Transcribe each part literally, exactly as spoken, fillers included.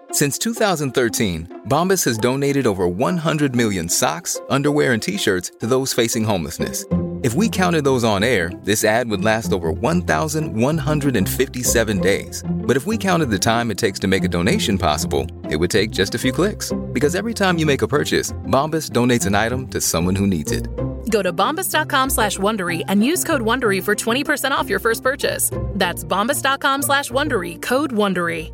Since two thousand thirteen, Bombas has donated over one hundred million socks, underwear, and T-shirts to those facing homelessness. If we counted those on air, this ad would last over one thousand one hundred fifty-seven days. But if we counted the time it takes to make a donation possible, it would take just a few clicks. Because every time you make a purchase, Bombas donates an item to someone who needs it. Go to bombas.com slash Wondery and use code Wondery for twenty percent off your first purchase. That's bombas.com slash Wondery, code Wondery.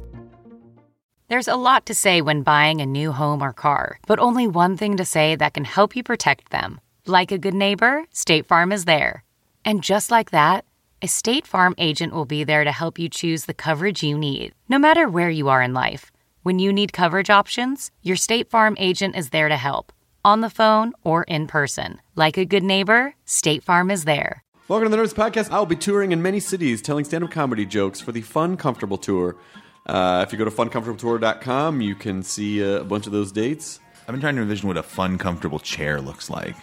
There's a lot to say when buying a new home or car, but only one thing to say that can help you protect them. Like a good neighbor, State Farm is there. And just like that, a State Farm agent will be there to help you choose the coverage you need, no matter where you are in life. When you need coverage options, your State Farm agent is there to help, on the phone or in person. Like a good neighbor, State Farm is there. Welcome to the Nerds Podcast. I'll be touring in many cities, telling stand-up comedy jokes for the Fun Comfortable Tour. Uh, if you go to fun comfortable tour dot com, you can see uh, a bunch of those dates. I've been trying to envision what a fun, comfortable chair looks like.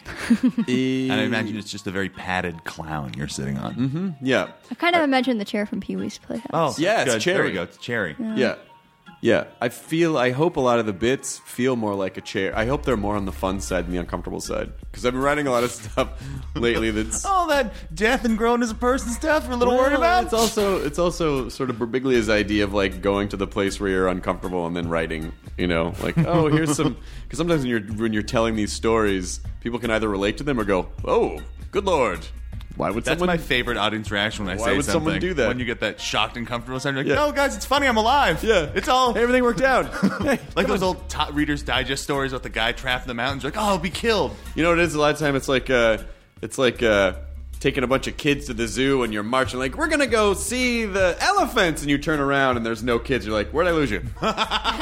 And I imagine it's just a very padded clown you're sitting on. Mm-hmm. Yeah. I kind of imagine the chair from Pee-wee's Playhouse. Oh, yeah, it's good. cherry. There we go. It's cherry. Yeah. Yeah. Yeah. I feel, I hope a lot of the bits feel more like a chair. I hope they're more on the fun side than the uncomfortable side. Because I've been writing a lot of stuff lately that's... All that death and growing as a person stuff we're a little worried about. It's also, it's also sort of Birbiglia's idea of like going to the place where you're uncomfortable and then writing, you know, like, oh, here's some... Because sometimes when you're, when you're telling these stories, people can either relate to them or go, oh, good Lord. Why would That's someone... my favorite audience reaction when I Why say would something. someone do that? When you get that shocked and comfortable side, you're like, Yeah. no, guys, it's funny, I'm alive. Yeah. It's all... Everything worked out. Hey, like come those on. old top Reader's Digest stories about the guy trapped in the mountains. You're like, oh, I'll be killed. You know what it is? A lot of time it's like uh, it's like uh, taking a bunch of kids to the zoo and you're marching like, we're gonna go see the elephants, and you turn around and there's no kids. You're like, where'd I lose you? What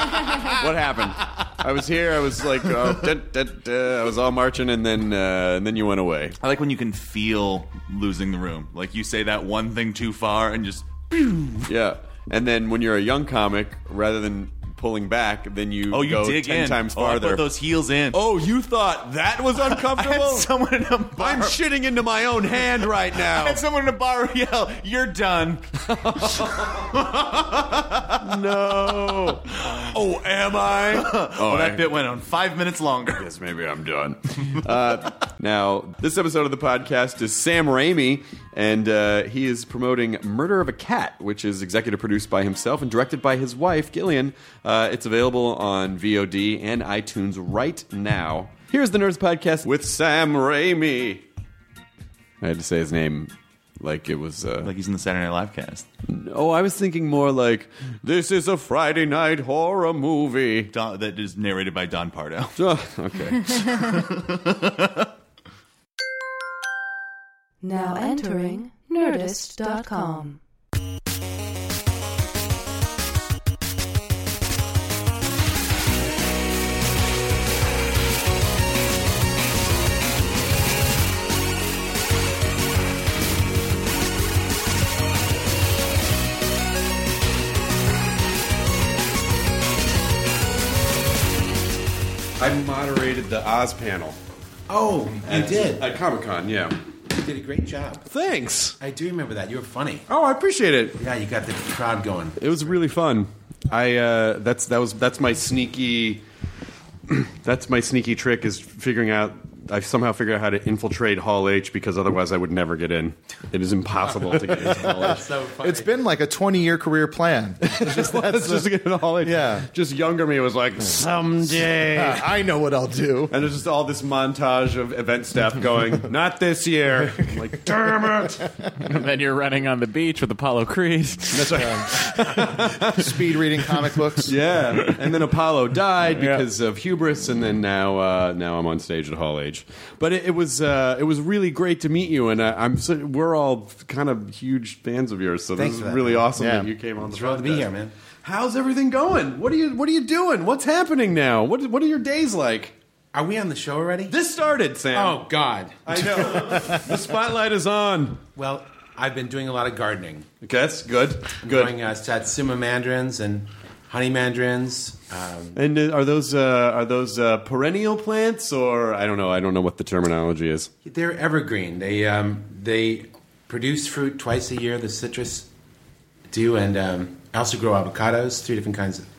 happened? I was here. I was like, oh, da, da, da. I was all marching, and then uh, and then you went away. I like when you can feel losing the room. Like you say that one thing too far and just... Yeah, and then when you're a young comic, rather than pulling back, then you Oh, you go dig ten in. times Oh, I farther. put those heels in. Oh, you thought that was I uncomfortable? had someone in a bar. I'm shitting into my own hand right now. I had someone in a bar yell, "You're done." No. Oh, am I? Oh, well, that I- bit went on five minutes longer. Yes, maybe I'm done. uh, now, this episode of the podcast is Sam Raimi, and uh, he is promoting Murder of a Cat, which is executive produced by himself and directed by his wife, Gillian. Uh, it's available on V O D and iTunes right now. Here's the Nerds Podcast with Sam Raimi. I had to say his name like it was... Uh, Like he's in the Saturday Night Live cast. oh, I was thinking more like, this is a Friday night horror movie. Don, that is narrated by Don Pardo. Oh, okay. Now entering Nerdist dot com. I moderated the Oz panel. Oh, you at, did. At Comic-Con, yeah. You did a great job. Thanks. I do remember that. You were funny. Oh, I appreciate it. Yeah, you got the crowd going. It was really fun. I uh, that's that was that's my sneaky that's my sneaky trick is figuring out I somehow figured out how to infiltrate Hall H because otherwise I would never get in. It is impossible to get into Hall H. So funny. It's been like a twenty-year career plan. It's just, That's just to get into Hall H. Yeah. Just younger me was like, someday. Uh, I know what I'll do. And there's just all this montage of event staff going, not this year. I'm like, damn it. And then you're running on the beach with Apollo Creed. That's right. Speed reading comic books. Yeah, and then Apollo died because of hubris, and then now, uh, now I'm on stage at Hall H. But it, it was, uh, it was really great to meet you, and uh, I'm so, we're all kind of huge fans of yours. So Thanks this for is that, really man. awesome Yeah. that you came on the Thrilled to be podcast. here, man. How's everything going? What are you, what are you doing? What's happening now? What, what are your days like? Are we on the show already? This started, Sam. Oh, God. I know. The spotlight is on. Well, I've been doing a lot of gardening. Okay, that's good. I'm Good. growing uh, Satsuma mandarins and honey mandarins. Um, And uh, are those uh, are those uh, perennial plants, or I don't know? I don't know what the terminology is. they're evergreen. They um, they produce fruit twice a year. The citrus do, and um, I also grow avocados, three different kinds of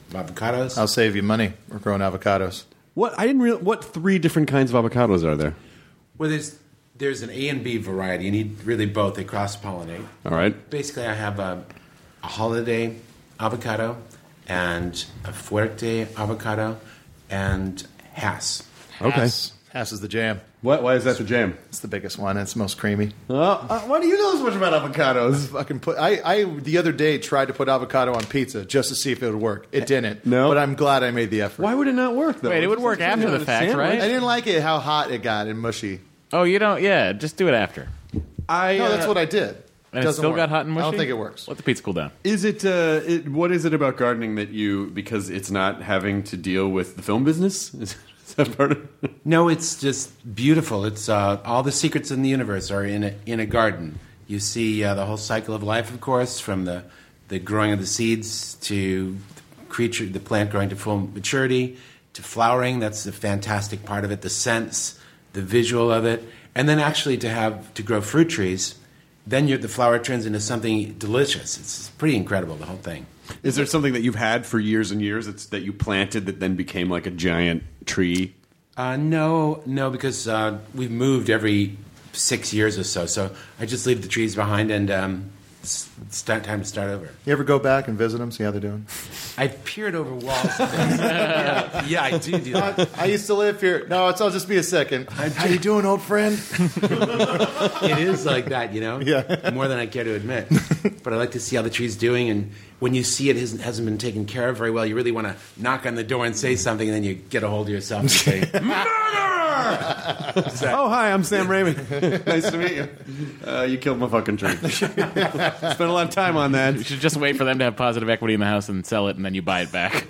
avocados. I'll save you money. We're growing avocados. What I didn't real. What three different kinds of avocados are there? Well, there's there's an A and B variety. You need really both. They cross pollinate. All right. Basically, I have a, a holiday avocado and a fuerte avocado and Hass. Okay. Hass, Hass is the jam. What? Why is that the jam? It's the biggest one. It's the most creamy. Uh, uh, why do you know so much about avocados? Fucking put. I, I the other day tried to put avocado on pizza just to see if it would work. It didn't. No. But I'm glad I made the effort. Why would it not work though? Wait, it would work after the fact, right? I didn't like it how hot it got and mushy. Oh, you don't? Yeah, just do it after. I No, uh, that's what I did. And it Doesn't still work. got hot and mushy? I don't think it works. Let the pizza cool down. Is it, uh, it? What is it about gardening that you? Because it's not having to deal with the film business. Is, is that part of it? No, it's just beautiful. It's uh, all the secrets in the universe are in a, in a garden. You see uh, the whole cycle of life, of course, from the the growing of the seeds to the creature, the plant growing to full maturity, to flowering. That's the fantastic part of it. The scents, the visual of it, and then actually to have to grow fruit trees. Then you're, the flower turns into something delicious. It's pretty incredible, the whole thing. Is there something that you've had for years and years that's, that you planted that then became like a giant tree? Uh, no, no, because uh, we've moved every six years or so. So I just leave the trees behind, and um, it's, it's time to start over. You ever go back and visit them, see how they're doing? I've peered over walls. yeah, yeah, I do do that. I used to live here. No, it's, I'll just be a second. How you doing, old friend? It is like that, you know? Yeah. More than I care to admit. But I like to see how the tree's doing, and when you see it hasn't, hasn't been taken care of very well, you really want to knock on the door and say something, and then you get a hold of yourself and say, Exactly. Oh, hi, I'm Sam Raimi. Nice to meet you. Uh, you killed my fucking tree. Spent a lot of time on that. You should just wait for them to have positive equity in the house and sell it, and then you buy it back.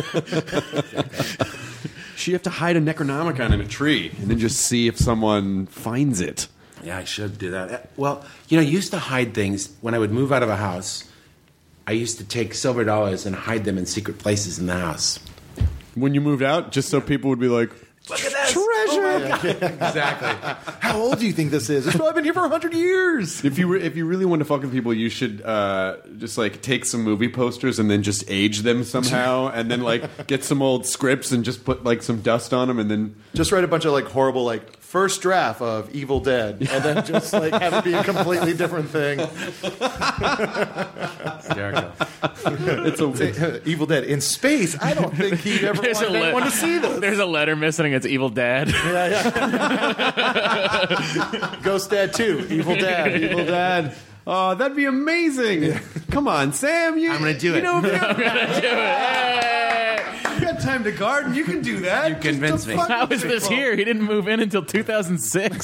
You have to hide a Necronomicon in a tree and then just see if someone finds it. Yeah, I should do that. Well, you know, I used to hide things when I would move out of a house. I used to take silver dollars and hide them in secret places in the house. When you moved out, just so people would be like, look at this! Treasure! Oh my God. Exactly. How old do you think this is? It's probably been here for a hundred years. If you re- if you really want to fuck with people, you should uh, just like take some movie posters and then just age them somehow, and then like get some old scripts and just put like some dust on them, and then Just write a bunch of like horrible like first draft of Evil Dead, and then just like have it be a completely different thing. Hysterical. It's a Evil Dead in space. I don't think he'd ever There's want a, anyone le- to see this. There's a letter missing, and it's Evil Dad. Ghost Dad two, Evil Dad, Evil Dad. Oh, that'd be amazing! Come on, Sam. You, I'm gonna do you it. Know, I'm gonna do it. you got time to garden. You can do that. You convinced me. How is this here? He didn't move in until two thousand six.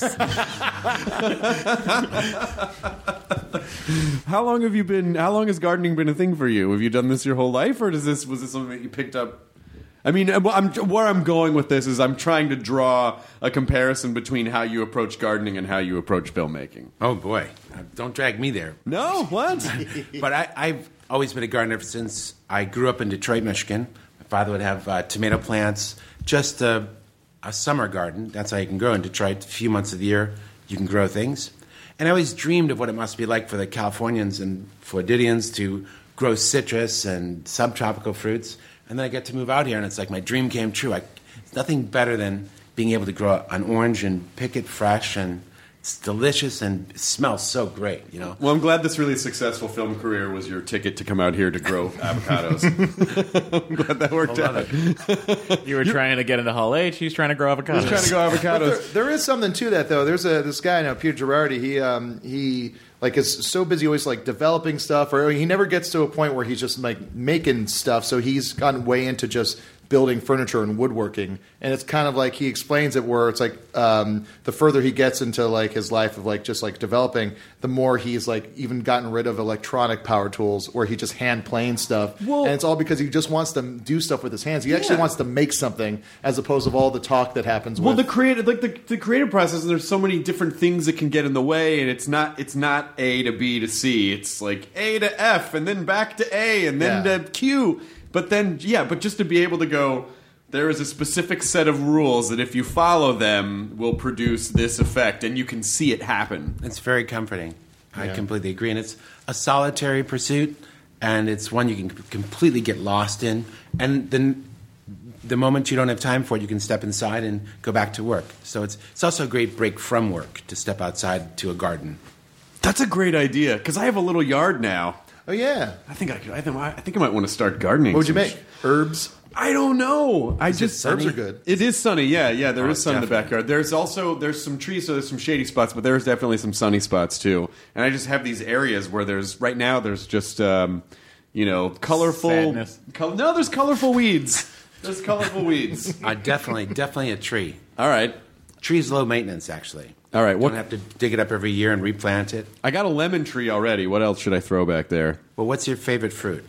How long have you been? How long has gardening been a thing for you? Have you done this your whole life, or does this was this something that you picked up? I mean, I'm, where I'm going with this is I'm trying to draw a comparison between how you approach gardening and how you approach filmmaking. Oh, boy. Uh, don't drag me there. No, what? But I, I've always been a gardener since I grew up in Detroit, Michigan. My father would have uh, tomato plants, just a, a summer garden. That's how you can grow in Detroit. A few months of the year, you can grow things. And I always dreamed of what it must be like for the Californians and Floridians to grow citrus and subtropical fruits. And then I get to move out here, and it's like my dream came true. I, it's nothing better than being able to grow an orange and pick it fresh, and it's delicious and it smells so great, you know. Well, I'm glad this really successful film career was your ticket to come out here to grow avocados. I'm glad that worked out. You were trying to get into Hall H. He's trying to grow avocados. He's trying to grow avocados. There, there is something to that, though. There's a this guy now, Peter Girardi. He um, he like is so busy always like developing stuff, or he never gets to a point where he's just like making stuff. So he's gotten way into just building furniture and woodworking, and it's kind of like he explains it where it's like um, the further he gets into like his life of like just like developing, the more he's like even gotten rid of electronic power tools where he just hand plane stuff. Well, and it's all because he just wants to do stuff with his hands. He actually Yeah. wants to make something as opposed to all the talk that happens. Well, with the creative, like the, the creative process, and there's so many different things that can get in the way, and it's not it's not A to B to C. It's like A to F, and then back to A, and then Yeah. to Q. But then, yeah, but just to be able to go, there is a specific set of rules that if you follow them will produce this effect, and you can see it happen. It's very comforting. I Yeah. completely agree. And it's a solitary pursuit, and it's one you can completely get lost in. And then the moment you don't have time for it, you can step inside and go back to work. So it's it's also a great break from work to step outside to a garden. That's a great idea because I have a little yard now. Oh yeah. I think I could. I think I, think I might want to start gardening. What would you some make? sh- Herbs? I don't know. I Is it just sunny? Herbs are good. It is sunny. Yeah, yeah. There Oh, is sun in the definitely. backyard. There's also there's some trees, so there's some shady spots, but there's definitely some sunny spots too. And I just have these areas where there's right now there's just um, you know colorful. Sadness. Col- no, there's colorful weeds. There's colorful weeds. Uh, definitely, definitely a tree. All right. Tree's low maintenance, actually. All right. You What? don't have to dig it up every year and replant it. I got a lemon tree already. What else should I throw back there? Well, what's your favorite fruit?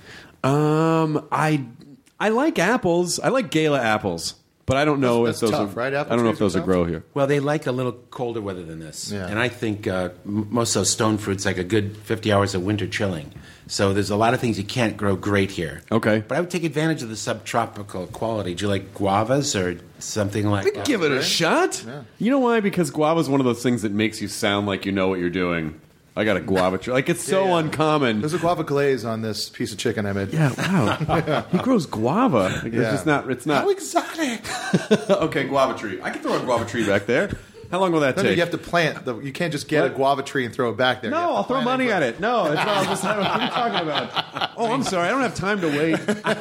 Um, I I like apples. I like Gala apples, but I don't know That's- if that's those tough, are, right? Apple I don't know if trees are those are tough? grow here. Well, they like a little colder weather than this. Yeah. And I think uh, m- most of those stone fruits like a good fifty hours of winter chilling. So there's a lot of things you can't grow great here. Okay. But I would take advantage of the subtropical quality. Do you like guavas or something like that? Give it a shot. You know why? Because guava is one of those things that makes you sound like you know what you're doing. I got a guava tree. Like, it's so Yeah, yeah. uncommon. There's a guava glaze on this piece of chicken I made. Yeah, wow. He grows guava. Like, It's Yeah. just not, it's not. How exotic! Okay, guava tree. I can throw a guava tree back there. How long will that No, no, take? you have to plant. The, you can't just get What? a guava tree and throw it back there. You No, have to I'll throw plant money and at grow- it. No, it's not. Just, what are you talking about? Oh, I'm sorry. I don't have time to wait.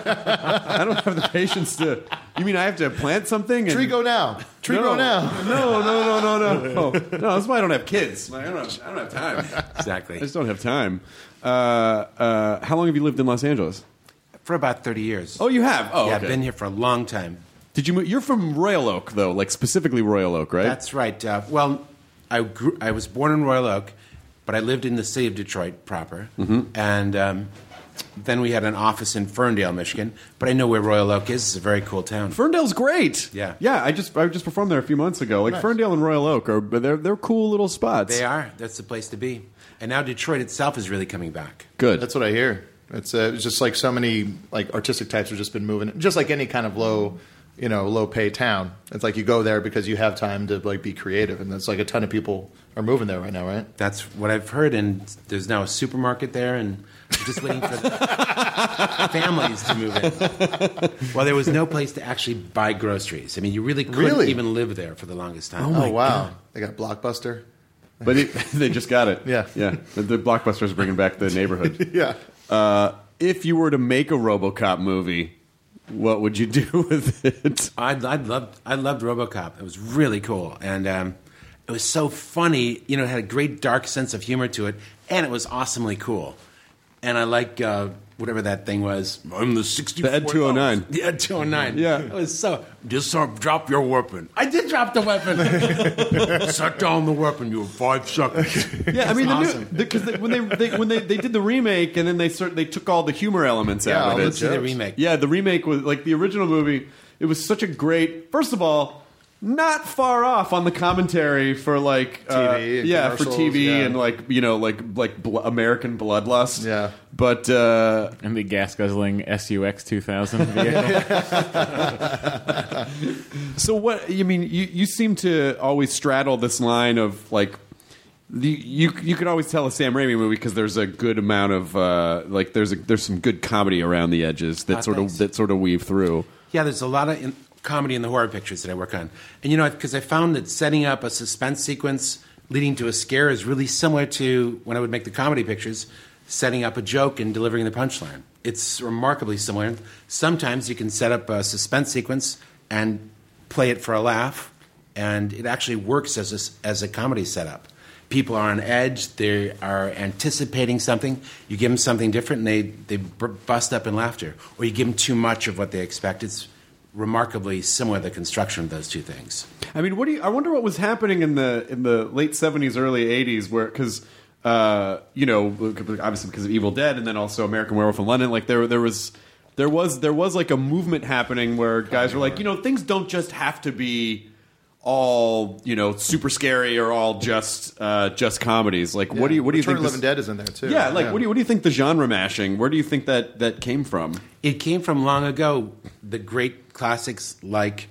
I don't have the patience to. You mean I have to plant something? And, Tree go now. Tree no, grow now. No, no, no, no, no. No, no, that's why I don't have kids. I don't have, I don't have time. Exactly. I just don't have time. Uh, uh, how long have you lived in Los Angeles? For about thirty years. Oh, you have. Oh, yeah, okay. I've been here for a long time. Did you? Move, you're from Royal Oak, though, like specifically Royal Oak, right? That's right. Uh, well, I grew, I was born in Royal Oak, but I lived in the city of Detroit proper. Mm-hmm. And um, then we had an office in Ferndale, Michigan. But I know where Royal Oak is. It's a very cool town. Ferndale's great. Yeah. yeah. I just I just performed there a few months ago. Like Nice. Ferndale and Royal Oak are they're they're cool little spots. They are. That's the place to be. And now Detroit itself is really coming back. Good. That's what I hear. It's, uh, it's just like so many like artistic types have just been moving. Just like any kind of low, you know, low pay town. It's like you go there because you have time to like be creative, and it's like a ton of people are moving there right now, right? That's what I've heard. And there's now a supermarket there, and we're just waiting for the families to move in. Well, there was no place to actually buy groceries. I mean, you really couldn't Really? even live there for the longest time. Oh, wow, they got Blockbuster. But it, they just got it. Yeah. yeah. The, the Blockbuster's bringing back the neighborhood. Yeah. Uh, if you were to make a RoboCop movie, what would you do with it? I I loved I loved RoboCop. It was really cool, and um, it was so funny. You know, it had a great dark sense of humor to it, and it was awesomely cool. And I like uh, whatever that thing was. I'm the sixty-four. The Ed two oh nine. The Ed two oh nine. Yeah. It was so. Just uh, drop your weapon. I did drop the weapon. Set down the weapon. You have five seconds. Yeah, I mean, the awesome. because when they, they when they, they did the remake and then they sort they took all the humor elements Yeah, out all of the it. Let's see the jokes. remake. Yeah, the remake was like the original movie. It was such a great. First of all, not far off on the commentary for like uh, T V, yeah, for T V commercials, yeah. and like you know like like bl- American bloodlust. Yeah. but uh, And the gas guzzling S U X two thousand vehicle. so what? You mean you you seem to always straddle this line of like. The, you you could always tell a Sam Raimi movie because there's a good amount of uh, like there's a, there's some good comedy around the edges that Ah, sort thanks. of that sort of weave through. Yeah, there's a lot of in- comedy in the horror pictures that I work on. And, you know, because I found that setting up a suspense sequence leading to a scare is really similar to when I would make the comedy pictures, setting up a joke and delivering the punchline. It's remarkably similar. Sometimes you can set up a suspense sequence and play it for a laugh, and it actually works as a, as a comedy setup. People are on edge. They are anticipating something. You give them something different, and they, they b- bust up in laughter. Or you give them too much of what they expect. It's remarkably similar, the construction of those two things. I mean, what do you? I wonder what was happening in the in the late seventies, early eighties, where because uh, you know, obviously because of Evil Dead, and then also American Werewolf in London. Like there there was there was there was like a movement happening where guys were like, you know, things don't just have to be all you know super scary or all just uh, just comedies. Like, what do you what do you Return think? of the this- Living Dead is in there too. Yeah, like what do you what do you think the genre mashing? Where do you think that that came from? It came from long ago. The great classics like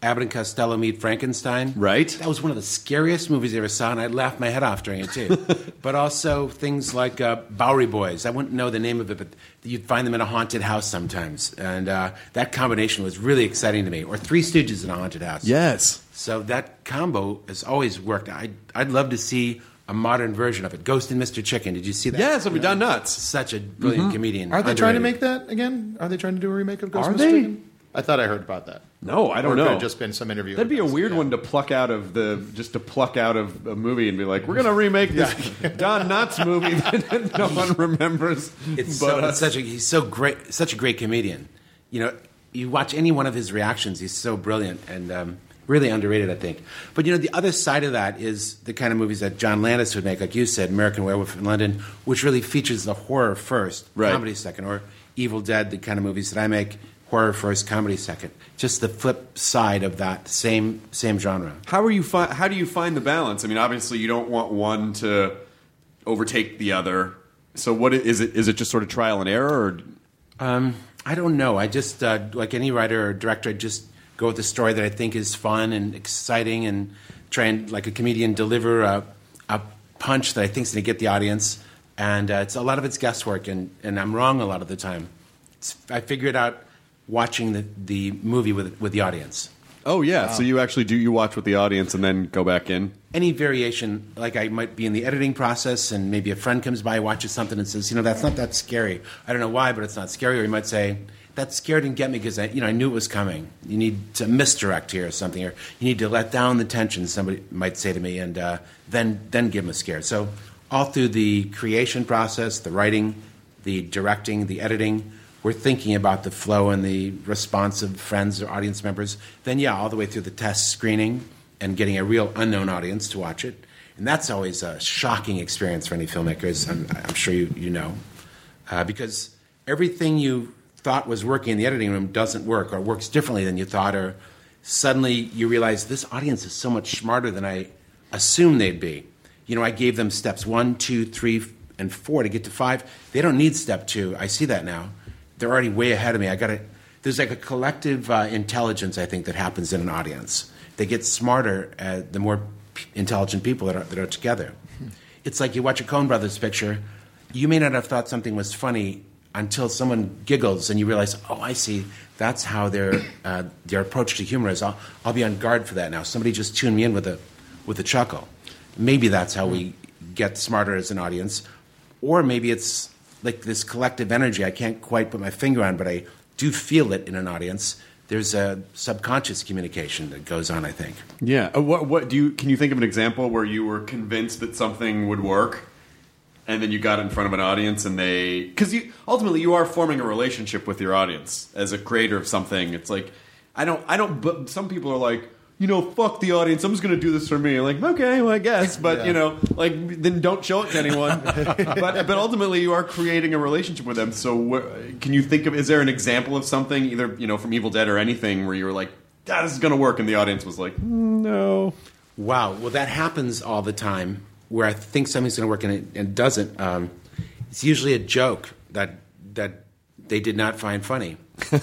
Abbott and Costello Meet Frankenstein. Right. That was one of the scariest movies I ever saw, and I laughed my head off during it, too. But also things like uh, Bowery Boys. I wouldn't know the name of it, but you'd find them in a haunted house sometimes. And uh, that combination was really exciting to me. Or Three Stooges in a haunted house. Yes. So that combo has always worked. I'd, I'd love to see a modern version of it. Ghost and Mister Chicken. Did you see that? Yes, I've been done nuts. Such a brilliant comedian. Are they Underrated. trying to make that again? Are they trying to do a remake of Ghost Are Mister they? Chicken? I thought I heard about that. No, I don't or it know. could have just been some interview. That'd be a with us. weird Yeah. one to pluck out of the just to pluck out of a movie and be like, we're gonna remake this Don Knotts movie that no one remembers. It's, but so, us. it's such a he's so great, such a great comedian. You know, you watch any one of his reactions, he's so brilliant and um, really underrated, I think. But you know, the other side of that is the kind of movies that John Landis would make, like you said, American Werewolf in London, which really features the horror first, Right. comedy second, or Evil Dead, the kind of movies that I make, horror first, comedy second. Just the flip side of that same same genre. How are you? Fi- how do you find the balance? I mean, obviously, you don't want one to overtake the other. So, what i- is it? Is it just sort of trial and error? Or? Um, I don't know. I just, uh, like any writer or director, I just go with the story that I think is fun and exciting and try and, like a comedian, deliver a, a punch that I think is going to get the audience. And uh, it's a lot of it's guesswork, and, and I'm wrong a lot of the time. It's, I figure it out watching the, the movie with, with the audience. Oh yeah. So you actually do you watch with the audience and then go back in? Any variation, like I might be in the editing process and maybe a friend comes by, watches something and says, you know, that's not that scary. I don't know why, but it's not scary. Or you might say, that scare didn't get me because I, you know, I knew it was coming. You need to misdirect here or something, or you need to let down the tension, somebody might say to me, and uh, then, then give them a scare. So all through the creation process, the writing, the directing, the editing, we're thinking about the flow and the response of friends or audience members. Then, yeah, all the way through the test screening and getting a real unknown audience to watch it. And that's always a shocking experience for any filmmakers, I'm, I'm sure you, you know. Uh, because everything you thought was working in the editing room doesn't work, or works differently than you thought, or suddenly you realize this audience is so much smarter than I assumed they'd be. You know, I gave them steps one, two, three, and four to get to five. They don't need step two. I see that now. They're already way ahead of me. I got to. There's like a collective uh, intelligence, I think, that happens in an audience. They get smarter uh, the more p- intelligent people that are, that are together. It's like you watch a Coen Brothers picture. You may not have thought something was funny until someone giggles and you realize, oh, I see. That's how their uh, their approach to humor is. I'll, I'll be on guard for that now. Somebody just tuned me in with a with a chuckle. Maybe that's how we get smarter as an audience, or maybe it's like this collective energy I can't quite put my finger on, but I do feel it in an audience. There's a subconscious communication that goes on, I think. Yeah. Uh, what? What do you? Can you think of an example where you were convinced that something would work, and then you got in front of an audience and they? Because you ultimately you are forming a relationship with your audience as a creator of something. It's like I don't. I don't. But some people are like, you know, fuck the audience. I'm just going to do this for me. I'm like, okay, well, I guess. But, yeah. you know, like, then don't show it to anyone. but but ultimately, you are creating a relationship with them. So wh- can you think of, is there an example of something, either, you know, from Evil Dead or anything, where you were like, ah, this is going to work, and the audience was like, mm, no. Wow. Well, that happens all the time, where I think something's going to work and it, and it doesn't. Um, it's usually a joke that that they did not find funny. uh,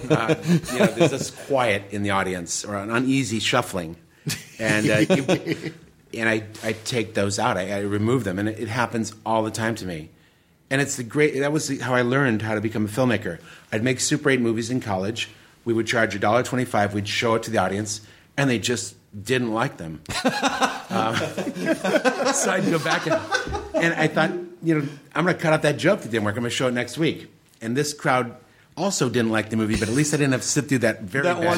you know, there's this quiet in the audience or an uneasy shuffling, and uh, you, and I, I take those out. I, I remove them, and it, it happens all the time to me. And it's the great. That was the, how I learned how to become a filmmaker. I'd make Super eight movies in college. We would charge a dollar twenty-five. We'd show it to the audience, and they just didn't like them. um, so I'd go back and, and I thought, you know, I'm going to cut out that joke that didn't work. I'm going to show it next week. And this crowd also didn't like the movie, but at least I didn't have to sit through that very that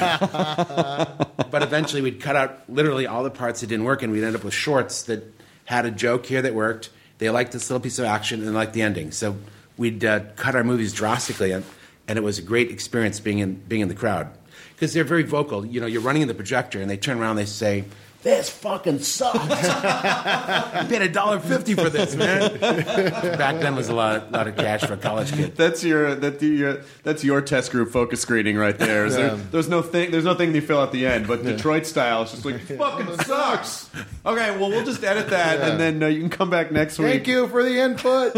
bad one joke. But eventually we'd cut out literally all the parts that didn't work, and we'd end up with shorts that had a joke here that worked. They liked this little piece of action and they liked the ending. So we'd uh, cut our movies drastically, and, and it was a great experience being in being in the crowd. Because they're very vocal. You know, you're running in the projector, and they turn around and they say, "This fucking sucks. You paid a dollar fifty for this, man." Back then was a lot, lot of cash for a college kid. That's your that your that's your test group focus screening right there. Is there there's no thing there's no thing you fill at the end, but Detroit style, it's just like fucking sucks. Okay, well we'll just edit that, yeah. and then uh, you can come back next week. Thank you for the input.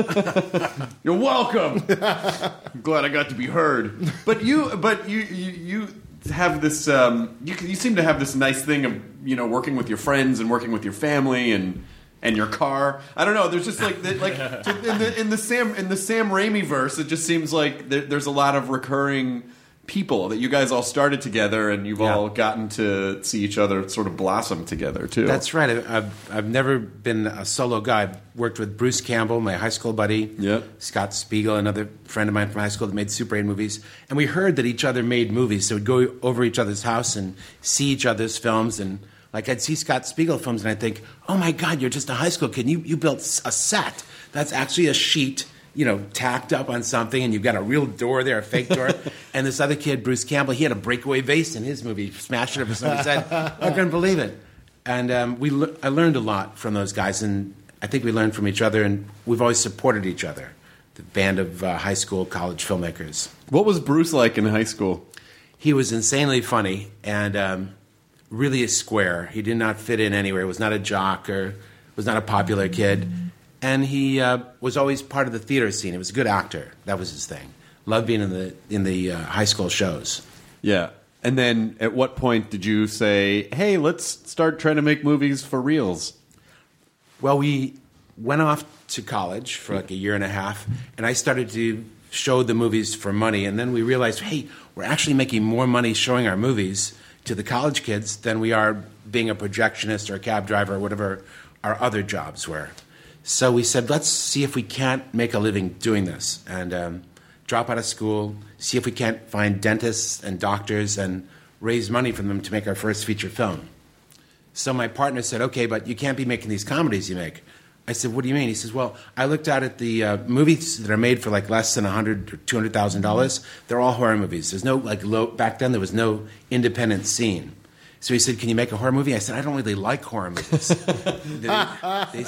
You're welcome. I'm glad I got to be heard. But you, but you, you, you have this. Um, you you seem to have this nice thing of you know working with your friends and working with your family and and your car. I don't know. There's just like the, like in the in the Sam in the Sam Raimi verse. It just seems like there, there's a lot of recurring people that you guys all started together and you've Yeah. all gotten to see each other sort of blossom together too. That's right. I- I've, I've never been a solo guy. I've worked with Bruce Campbell, my high school buddy, Yep. Scott Spiegel, another friend of mine from high school that made Super eight movies. And we heard that each other made movies, so we'd go over each other's house and see each other's films. And like I'd see Scott Spiegel films and I'd think, oh my God, you're just a high school kid. You, you built a set. That's actually a sheet, you know, tacked up on something, and you've got a real door there, a fake door. And this other kid, Bruce Campbell, he had a breakaway vase in his movie, smashed it up or something. He said, I couldn't believe it. And um, we, le- I learned a lot from those guys, and I think we learned from each other, and we've always supported each other, the band of uh, high school, college filmmakers. What was Bruce like in high school? He was insanely funny and um, really a square. He did not fit in anywhere. He was not a jock or was not a popular kid. And he uh, was always part of the theater scene. He was a good actor. That was his thing. Loved being in the in the uh, high school shows. Yeah. And then at what point did you say, hey, let's start trying to make movies for reals? Well, we went off to college for like a year and a half, and I started to show the movies for money. And then we realized, hey, we're actually making more money showing our movies to the college kids than we are being a projectionist or a cab driver or whatever our other jobs were. So we said, let's see if we can't make a living doing this and um, drop out of school, see if we can't find dentists and doctors and raise money from them to make our first feature film. So my partner said, okay, but you can't be making these comedies you make. I said, what do you mean? He says, well, I looked out at the uh, movies that are made for like less than one hundred thousand dollars or two hundred thousand dollars. They're all horror movies. There's no, like, low, back then there was no independent scene. So he said, can you make a horror movie? I said, I don't really like horror movies. they, they,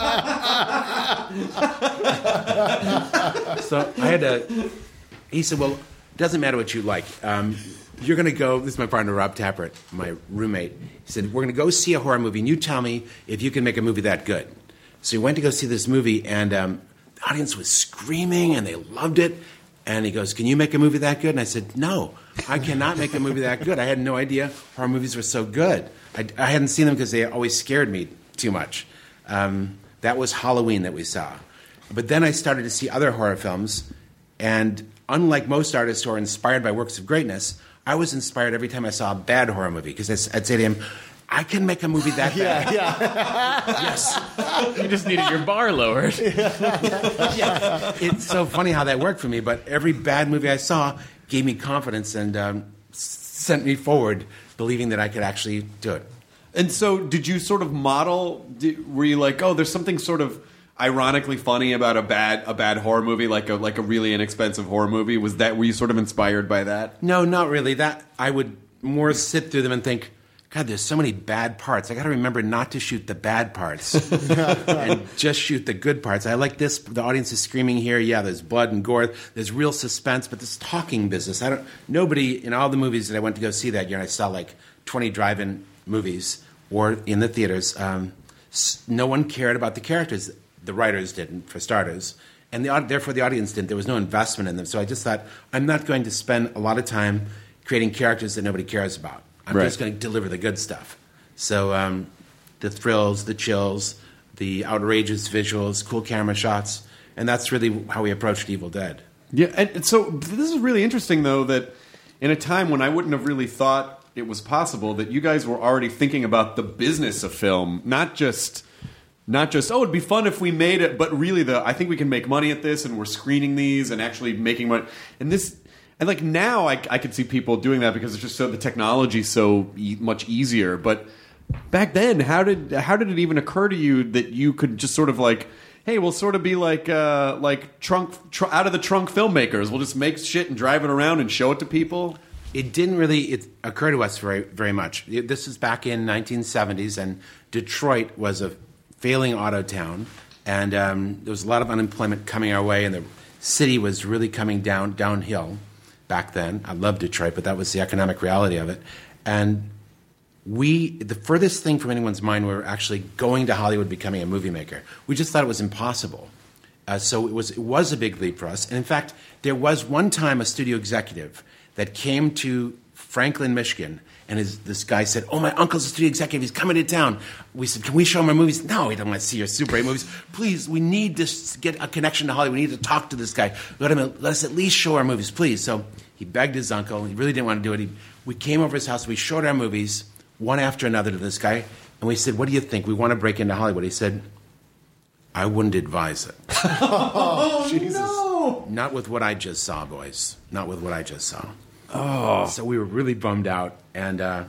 so I had to, he said, well, it doesn't matter what you like. Um, you're going to go, this is my partner, Rob Tappert, my roommate. He said, we're going to go see a horror movie, and you tell me if you can make a movie that good. So we went to go see this movie, and um, the audience was screaming, and they loved it. And he goes, can you make a movie that good? And I said, no, I cannot make a movie that good. I had no idea horror movies were so good. I, I hadn't seen them because they always scared me too much. Um, that was Halloween that we saw. But then I started to see other horror films, and unlike most artists who are inspired by works of greatness, I was inspired every time I saw a bad horror movie, because I'd say to him, I can make a movie that bad. Yeah, yeah. Yes. You just needed your bar lowered. Yeah. It's so funny how that worked for me, but every bad movie I saw gave me confidence and um, s- sent me forward, believing that I could actually do it. And so did you sort of model, did, were you like, oh, there's something sort of ironically funny about a bad a bad horror movie, like a like a really inexpensive horror movie? Was that, were you sort of inspired by that? No, not really. That I would more sit through them and think, God, there's so many bad parts. I got to remember not to shoot the bad parts and just shoot the good parts. I like this. The audience is screaming here. Yeah, there's blood and gore. There's real suspense, but this talking business. I don't. Nobody in all the movies that I went to go see that year, and I saw like twenty drive-in movies or in the theaters. Um, no one cared about the characters. The writers didn't, for starters, and the, therefore the audience didn't. There was no investment in them. So I just thought, I'm not going to spend a lot of time creating characters that nobody cares about. I'm Right. just going to deliver the good stuff. So um, the thrills, the chills, the outrageous visuals, cool camera shots, and that's really how we approached Evil Dead. Yeah, and and so this is really interesting, though, that in a time when I wouldn't have really thought it was possible, that you guys were already thinking about the business of film, not just not just oh, it'd be fun if we made it, but really the I think we can make money at this, and we're screening these and actually making money. And this, and like now, I, I could see people doing that because it's just so the technology's so e- much easier. But back then, how did how did it even occur to you that you could just sort of like, hey, we'll sort of be like uh, like trunk tr- out of the trunk filmmakers. We'll just make shit and drive it around and show it to people. It didn't really it occur to us very very much. It- this is back in nineteen seventies, and Detroit was a failing auto town, and um, there was a lot of unemployment coming our way, and the city was really coming down downhill back then. I love Detroit, but that was the economic reality of it. And we, the furthest thing from anyone's mind, we were actually going to Hollywood, becoming a movie maker. We just thought it was impossible. Uh, so it was it was a big leap for us. And in fact, there was one time a studio executive that came to Franklin, Michigan. And his, this guy said, oh, my uncle's a studio executive. He's coming to town. We said, can we show him our movies? No, we don't want to see your Super eight movies. Please, we need to get a connection to Hollywood. We need to talk to this guy. Let him let us at least show our movies, please. So he begged his uncle. He really didn't want to do it. He, we came over his house. We showed our movies, one after another, to this guy. And we said, what do you think? We want to break into Hollywood. He said, I wouldn't advise it. Oh, Jesus. No. Not with what I just saw, boys. Not with what I just saw. Oh. So we were really bummed out. And uh,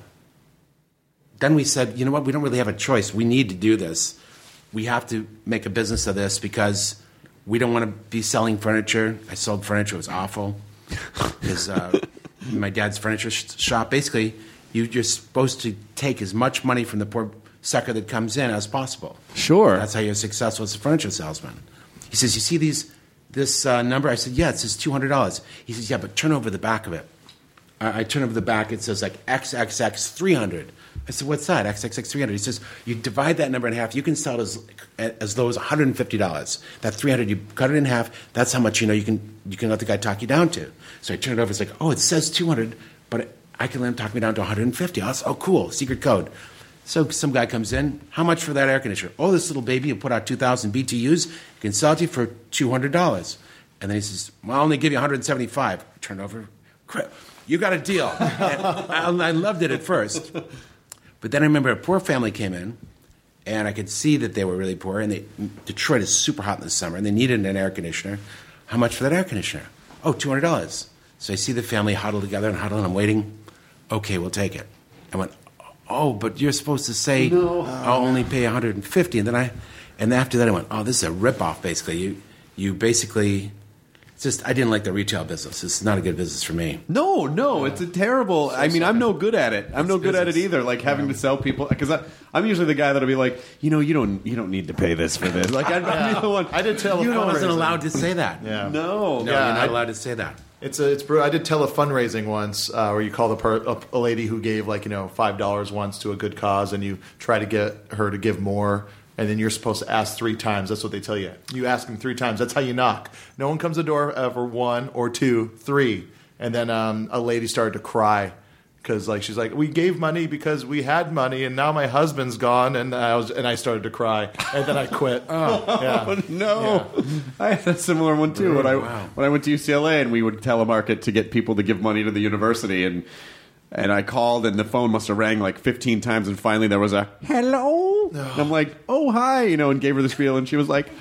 then we said, you know what? We don't really have a choice. We need to do this. We have to make a business of this because we don't want to be selling furniture. I sold furniture. It was awful. Because uh, my dad's furniture sh- shop, basically, you, you're supposed to take as much money from the poor sucker that comes in as possible. Sure. That's how you're successful as a furniture salesman. He says, you see these this uh, number? I said, yeah, it says two hundred dollars. He says, yeah, but turn over the back of it. I, I turn over the back. It says like X X X three hundred. I said, what's that? X X X three hundred. He says, you divide that number in half. You can sell it as, as low as one hundred fifty dollars. That three hundred, you cut it in half. That's how much you know you can you can let the guy talk you down to. So I turn it over. It's like, oh, it says two hundred, but I can let him talk me down to one hundred fifty. I was, oh, cool, secret code. So some guy comes in, how much for that air conditioner? Oh, this little baby will put out two thousand B T Us. You can sell it to you for two hundred dollars. And then he says, well, I'll only give you one hundred seventy-five dollars. I turn over, crap, you got a deal. And I, I loved it at first. But then I remember a poor family came in, and I could see that they were really poor. And they, Detroit is super hot in the summer, and they needed an air conditioner. How much for that air conditioner? Oh, two hundred dollars. So I see the family huddle together and huddle, and I'm waiting. Okay, we'll take it. I went, oh, but you're supposed to say no. I'll only pay one hundred fifty dollars. And then I, and after that I went, oh, this is a ripoff. Basically, you, you basically, it's just I didn't like the retail business. It's not a good business for me. No, no, it's a terrible. I mean, I'm no good at it. I'm no good at it either. Like having to sell people because I'm usually the guy that'll be like, you know, you don't, you don't need to pay this for this. Like I'd be the one. I did tell. You wasn't allowed to say that. Yeah. No, No, no, Yeah, you're not I- allowed to say that. It's a, it's. I did tell a fundraising once uh, where you call the per, a, a lady who gave like you know five dollars once to a good cause, and you try to get her to give more, and then you're supposed to ask three times. That's what they tell you. You ask them three times. That's how you knock. No one comes to the door ever one or two, three, and then um, a lady started to cry because like she's like, we gave money because we had money, and now my husband's gone, and I was and I started to cry, and then I quit. Oh, yeah. no. Yeah. I had a similar one, too. When I, Wow. when I went to U C L A and we would telemarket to get people to give money to the university, and and I called, and the phone must have rang like fifteen times, and finally there was a, hello? And I'm like, oh, hi, you know, and gave her the spiel, and she was like,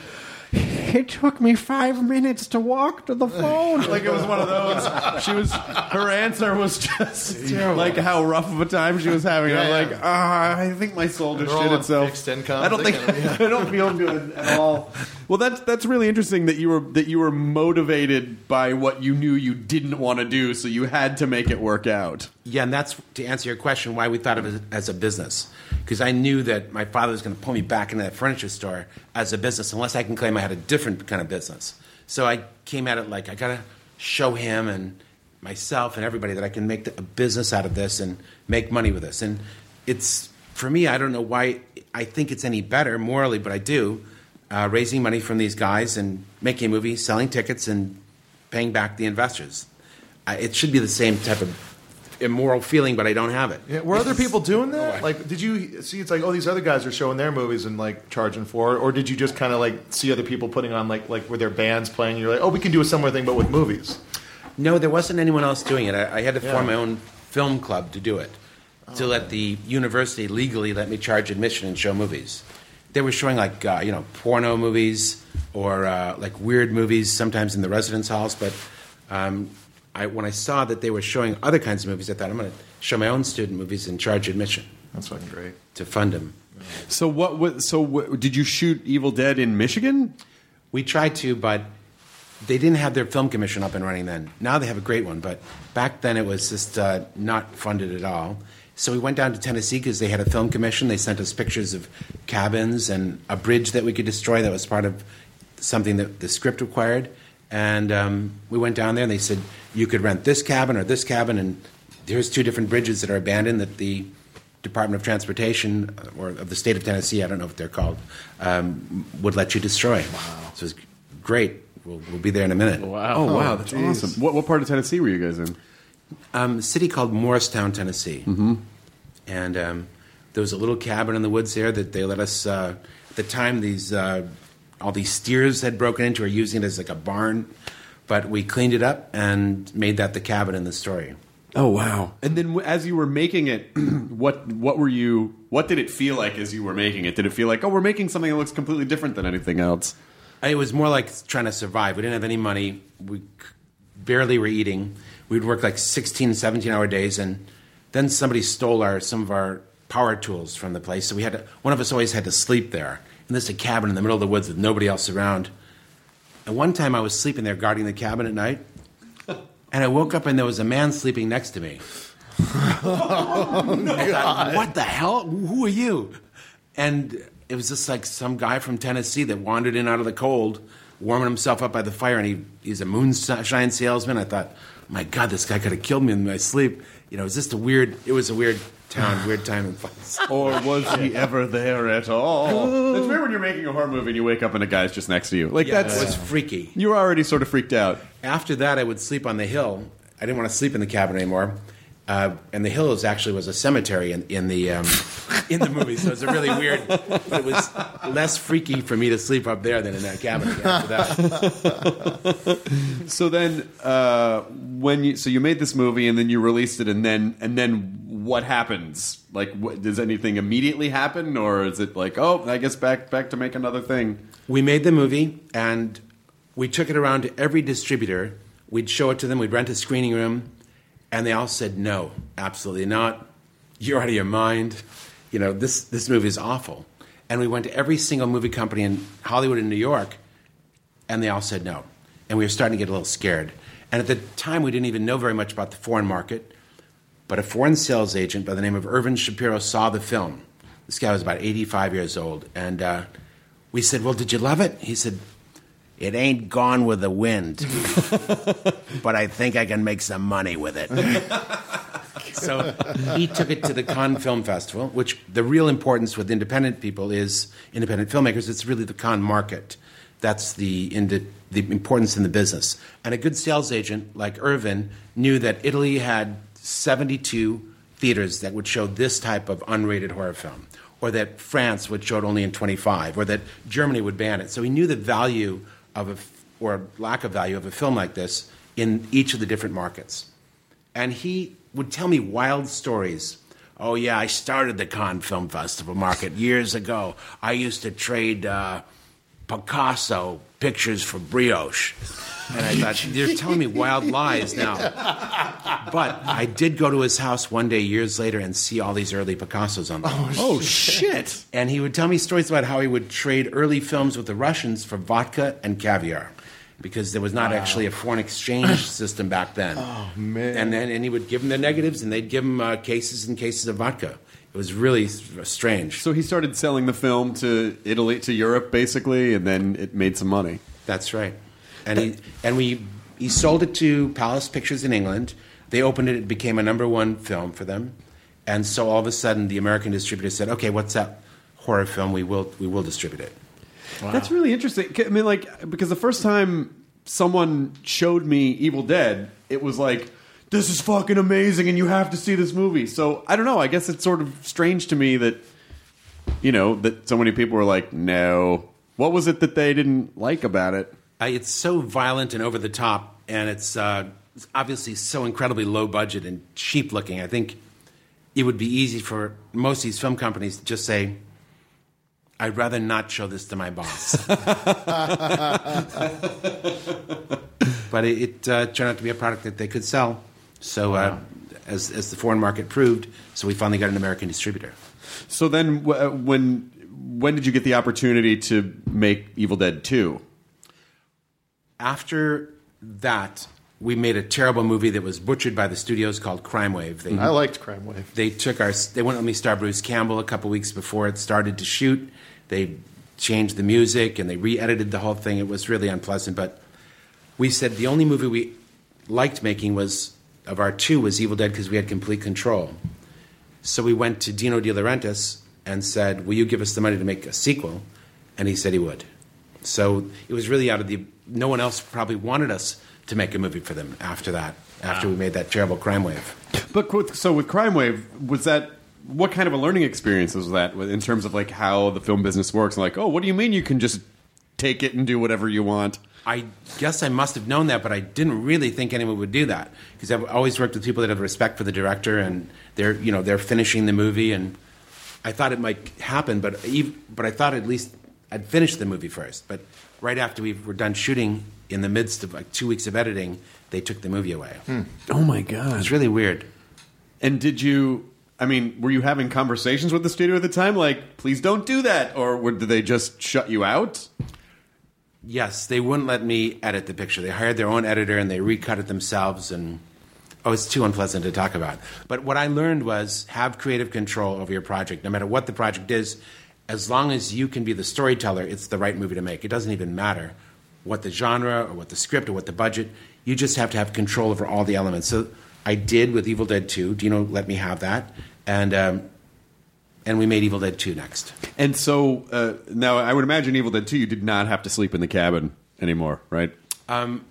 it took me five minutes to walk to the phone. Like it was one of those. She was. Her answer was just like how rough of a time she was having. Yeah, I'm yeah. like, ah, I think my soul just They're all shit on itself. fixed income. I don't They think. can't- I don't feel good at all. Well, that's that's really interesting that you were that you were motivated by what you knew you didn't want to do, so you had to make it work out. Yeah, and that's to answer your question why we thought of it as a business. Because I knew that my father was going to pull me back into that furniture store as a business unless I can claim I had a different kind of business. So I came at it like I got to show him and myself and everybody that I can make a business out of this and make money with this. And it's, for me, I don't know why I think it's any better morally, but I do, uh, raising money from these guys and making a movie, selling tickets, and paying back the investors. Uh, it should be the same type of immoral feeling, but I don't have it. Yeah, were other people doing that? Like, did you see? It's like, oh, these other guys are showing their movies and like charging for it, or did you just kind of like see other people putting on like like were their bands playing? And you're like, oh, we can do a similar thing, but with movies. No, there wasn't anyone else doing it. I, I had to Yeah. form my own film club to do it, to let the university legally let me charge admission and show movies. They were showing like uh, you know porno movies or uh, like weird movies sometimes in the residence halls, but. Um, I, when I saw that they were showing other kinds of movies, I thought I'm going to show my own student movies and charge admission That's fucking great. to fund them. So what? what so what, did you shoot Evil Dead in Michigan? We tried to, but they didn't have their film commission up and running then. Now they have a great one, but back then it was just uh, not funded at all. So we went down to Tennessee because they had a film commission. They sent us pictures of cabins and a bridge that we could destroy that was part of something that the script required. And um, we went down there and they said, you could rent this cabin or this cabin, and here's two different bridges that are abandoned that the Department of Transportation or of the state of Tennessee, I don't know what they're called, um, would let you destroy. Wow. So it was great. We'll, we'll be there in a minute. Wow. Oh, wow, that's awesome. What, what part of Tennessee were you guys in? Um, a city called Morristown, Tennessee. Mm-hmm. And um, there was a little cabin in the woods there that they let us, uh, at the time, these uh, all these steers had broken into, or using it as like a barn. But we cleaned it up and made that the cabin in the story. Oh, wow. And then w- as you were making it, what what were you, what did it feel like as you were making it? Did it feel like, oh, we're making something that looks completely different than anything else? It was more like trying to survive. We didn't have any money. We barely were eating. We'd work like sixteen, seventeen-hour days, and then somebody stole our some of our power tools from the place. So we had to, one of us always had to sleep there. And this is a cabin in the middle of the woods with nobody else around. And one time I was sleeping there guarding the cabin at night, and I woke up and there was a man sleeping next to me. Oh, I thought, what the hell? Who are you? And it was just like some guy from Tennessee that wandered in out of the cold, warming himself up by the fire, and he, he's a moonshine salesman. I thought, my God, this guy could have killed me in my sleep. You know, it was just a weird, it was a weird town, weird time and place. Or was he ever there at all? It's weird when you're making a horror movie and you wake up and a guy's just next to you. Like Yeah, that's it was freaky. You were already sort of freaked out. After that, I would sleep on the hill. I didn't want to sleep in the cabin anymore. Uh, and the hill is actually was a cemetery in, in the um, in the movie, so it's a really weird. But it was less freaky for me to sleep up there than in that cabin again after that. So then, uh, when you so you made this movie and then you released it, and then and then what happens? Like, what, does anything immediately happen, or is it like, oh, I guess back back to make another thing? We made the movie, and we took it around to every distributor. We'd show it to them. We'd rent a screening room. And they all said, no, absolutely not. You're out of your mind. You know, this, this movie is awful. And we went to every single movie company in Hollywood and New York, and they all said no. And we were starting to get a little scared. And at the time, we didn't even know very much about the foreign market. But a foreign sales agent by the name of Irvin Shapiro saw the film. This guy was about eighty-five years old. And uh, we said, well, did you love it? He said, it ain't Gone with the Wind, but I think I can make some money with it. So he took it to the Cannes Film Festival, which the real importance with independent people is, independent filmmakers, it's really the Cannes market. That's the, the importance in the business. And a good sales agent like Irvin knew that Italy had seventy-two theaters that would show this type of unrated horror film, or that France would show it only in twenty-five, or that Germany would ban it. So he knew the value of a, or lack of value of a film like this in each of the different markets. And he would tell me wild stories. Oh, yeah, I started the Cannes Film Festival market years ago. I used to trade uh, Picasso pictures for brioche. And I thought, you're telling me wild lies now. But I did go to his house one day years later and see all these early Picassos on them. Oh, oh shit. And he would tell me stories about how he would trade early films with the Russians for vodka and caviar, because there was not wow. actually a foreign exchange system back then. Oh, man. And then and he would give them their negatives, and they'd give him uh, cases and cases of vodka. It was really strange. So he started selling the film to Italy, to Europe, basically, and then it made some money. That's right. And he and we he sold it to Palace Pictures in England. They opened it; it became a number one film for them. And so all of a sudden, the American distributor said, "Okay, what's that horror film? We will we will distribute it." Wow. That's really interesting. I mean, like, because the first time someone showed me Evil Dead, it was like, this is fucking amazing, and you have to see this movie. So I don't know. I guess it's sort of strange to me that, you know, that so many people were like, no. What was it that they didn't like about it? Uh, it's so violent and over the top, and it's, uh, it's obviously so incredibly low budget and cheap looking. I think it would be easy for most of these film companies to just say, I'd rather not show this to my boss. But it, it uh, turned out to be a product that they could sell. So uh, as, as the foreign market proved, so we finally got an American distributor. So then w- when when did you get the opportunity to make Evil Dead two? After that, we made a terrible movie that was butchered by the studios called Crime Wave. They, I liked Crime Wave. They took our. They wouldn't let me star Bruce Campbell a couple weeks before it started to shoot. They changed the music and they re-edited the whole thing. It was really unpleasant. But we said the only movie we liked making was of our two was Evil Dead because we had complete control. So we went to Dino De Laurentiis and said, "Will you give us the money to make a sequel?" And he said he would. So it was really out of the. No one else probably wanted us to make a movie for them after that, after wow. we made that terrible Crime Wave. But with, so with Crime Wave, was that, what kind of a learning experience was that in terms of like how the film business works? Like, oh, what do you mean you can just take it and do whatever you want? I guess I must have known that, but I didn't really think anyone would do that because I've always worked with people that have respect for the director and they're, you know, they're finishing the movie, and I thought it might happen, but even, but I thought at least I'd finish the movie first. But right after we were done shooting, in the midst of like two weeks of editing, they took the movie away. Hmm. Oh my god, it's really weird. And did you? I mean, were you having conversations with the studio at the time, like, please don't do that, or were, did they just shut you out? Yes, they wouldn't let me edit the picture. They hired their own editor and they recut it themselves, and oh, it's too unpleasant to talk about. But what I learned was have creative control over your project. No matter what the project is, as long as you can be the storyteller, it's the right movie to make. It doesn't even matter what the genre or what the script or what the budget. You just have to have control over all the elements. So I did with Evil Dead two. Dino let me have that. And um, and we made Evil Dead two next. And so uh, now I would imagine Evil Dead two, you did not have to sleep in the cabin anymore, right? Um,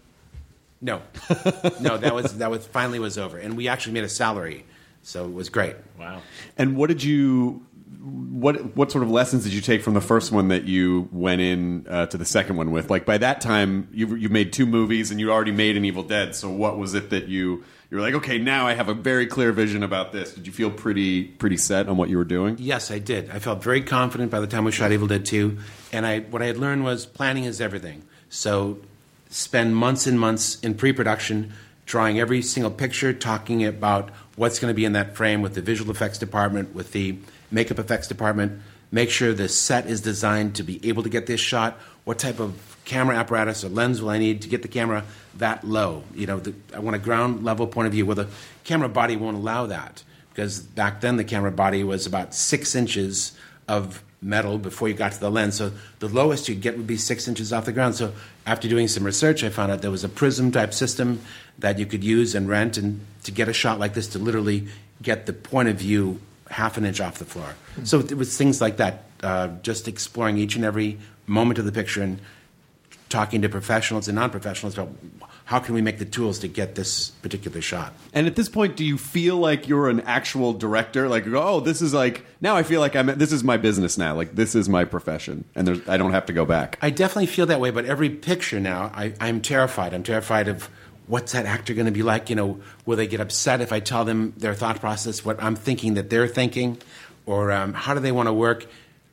no, no, that was that was finally was over, and we actually made a salary, so it was great. Wow. And what did you? What what sort of lessons did you take from the first one that you went in uh, to the second one with? Like by that time, you you made two movies and you already made an Evil Dead. So what was it that you you were like? Okay, now I have a very clear vision about this. Did you feel pretty pretty set on what you were doing? Yes, I did. I felt very confident by the time we shot Evil Dead two, and I what I had learned was planning is everything. So spend months and months in pre-production, drawing every single picture, talking about what's going to be in that frame with the visual effects department, with the makeup effects department, make sure the set is designed to be able to get this shot, what type of camera apparatus or lens will I need to get the camera that low. You know, the, I want a ground level point of view. Well, the camera body won't allow that because back then the camera body was about six inches of metal before you got to the lens. So the lowest you'd get would be six inches off the ground. So after doing some research, I found out there was a prism type system that you could use and rent and to get a shot like this to literally get the point of view half an inch off the floor. Mm-hmm. So it was things like that, uh, just exploring each and every moment of the picture and talking to professionals and non-professionals about how can we make the tools to get this particular shot. And at this point, do you feel like you're an actual director? Like, oh, this is like, now I feel like I'm, this is my business now. Like, this is my profession, and there's, I don't have to go back. I definitely feel that way, but every picture now, I, I'm terrified. I'm terrified of what's that actor going to be like? You know, will they get upset if I tell them their thought process, what I'm thinking that they're thinking? Or um, how do they want to work?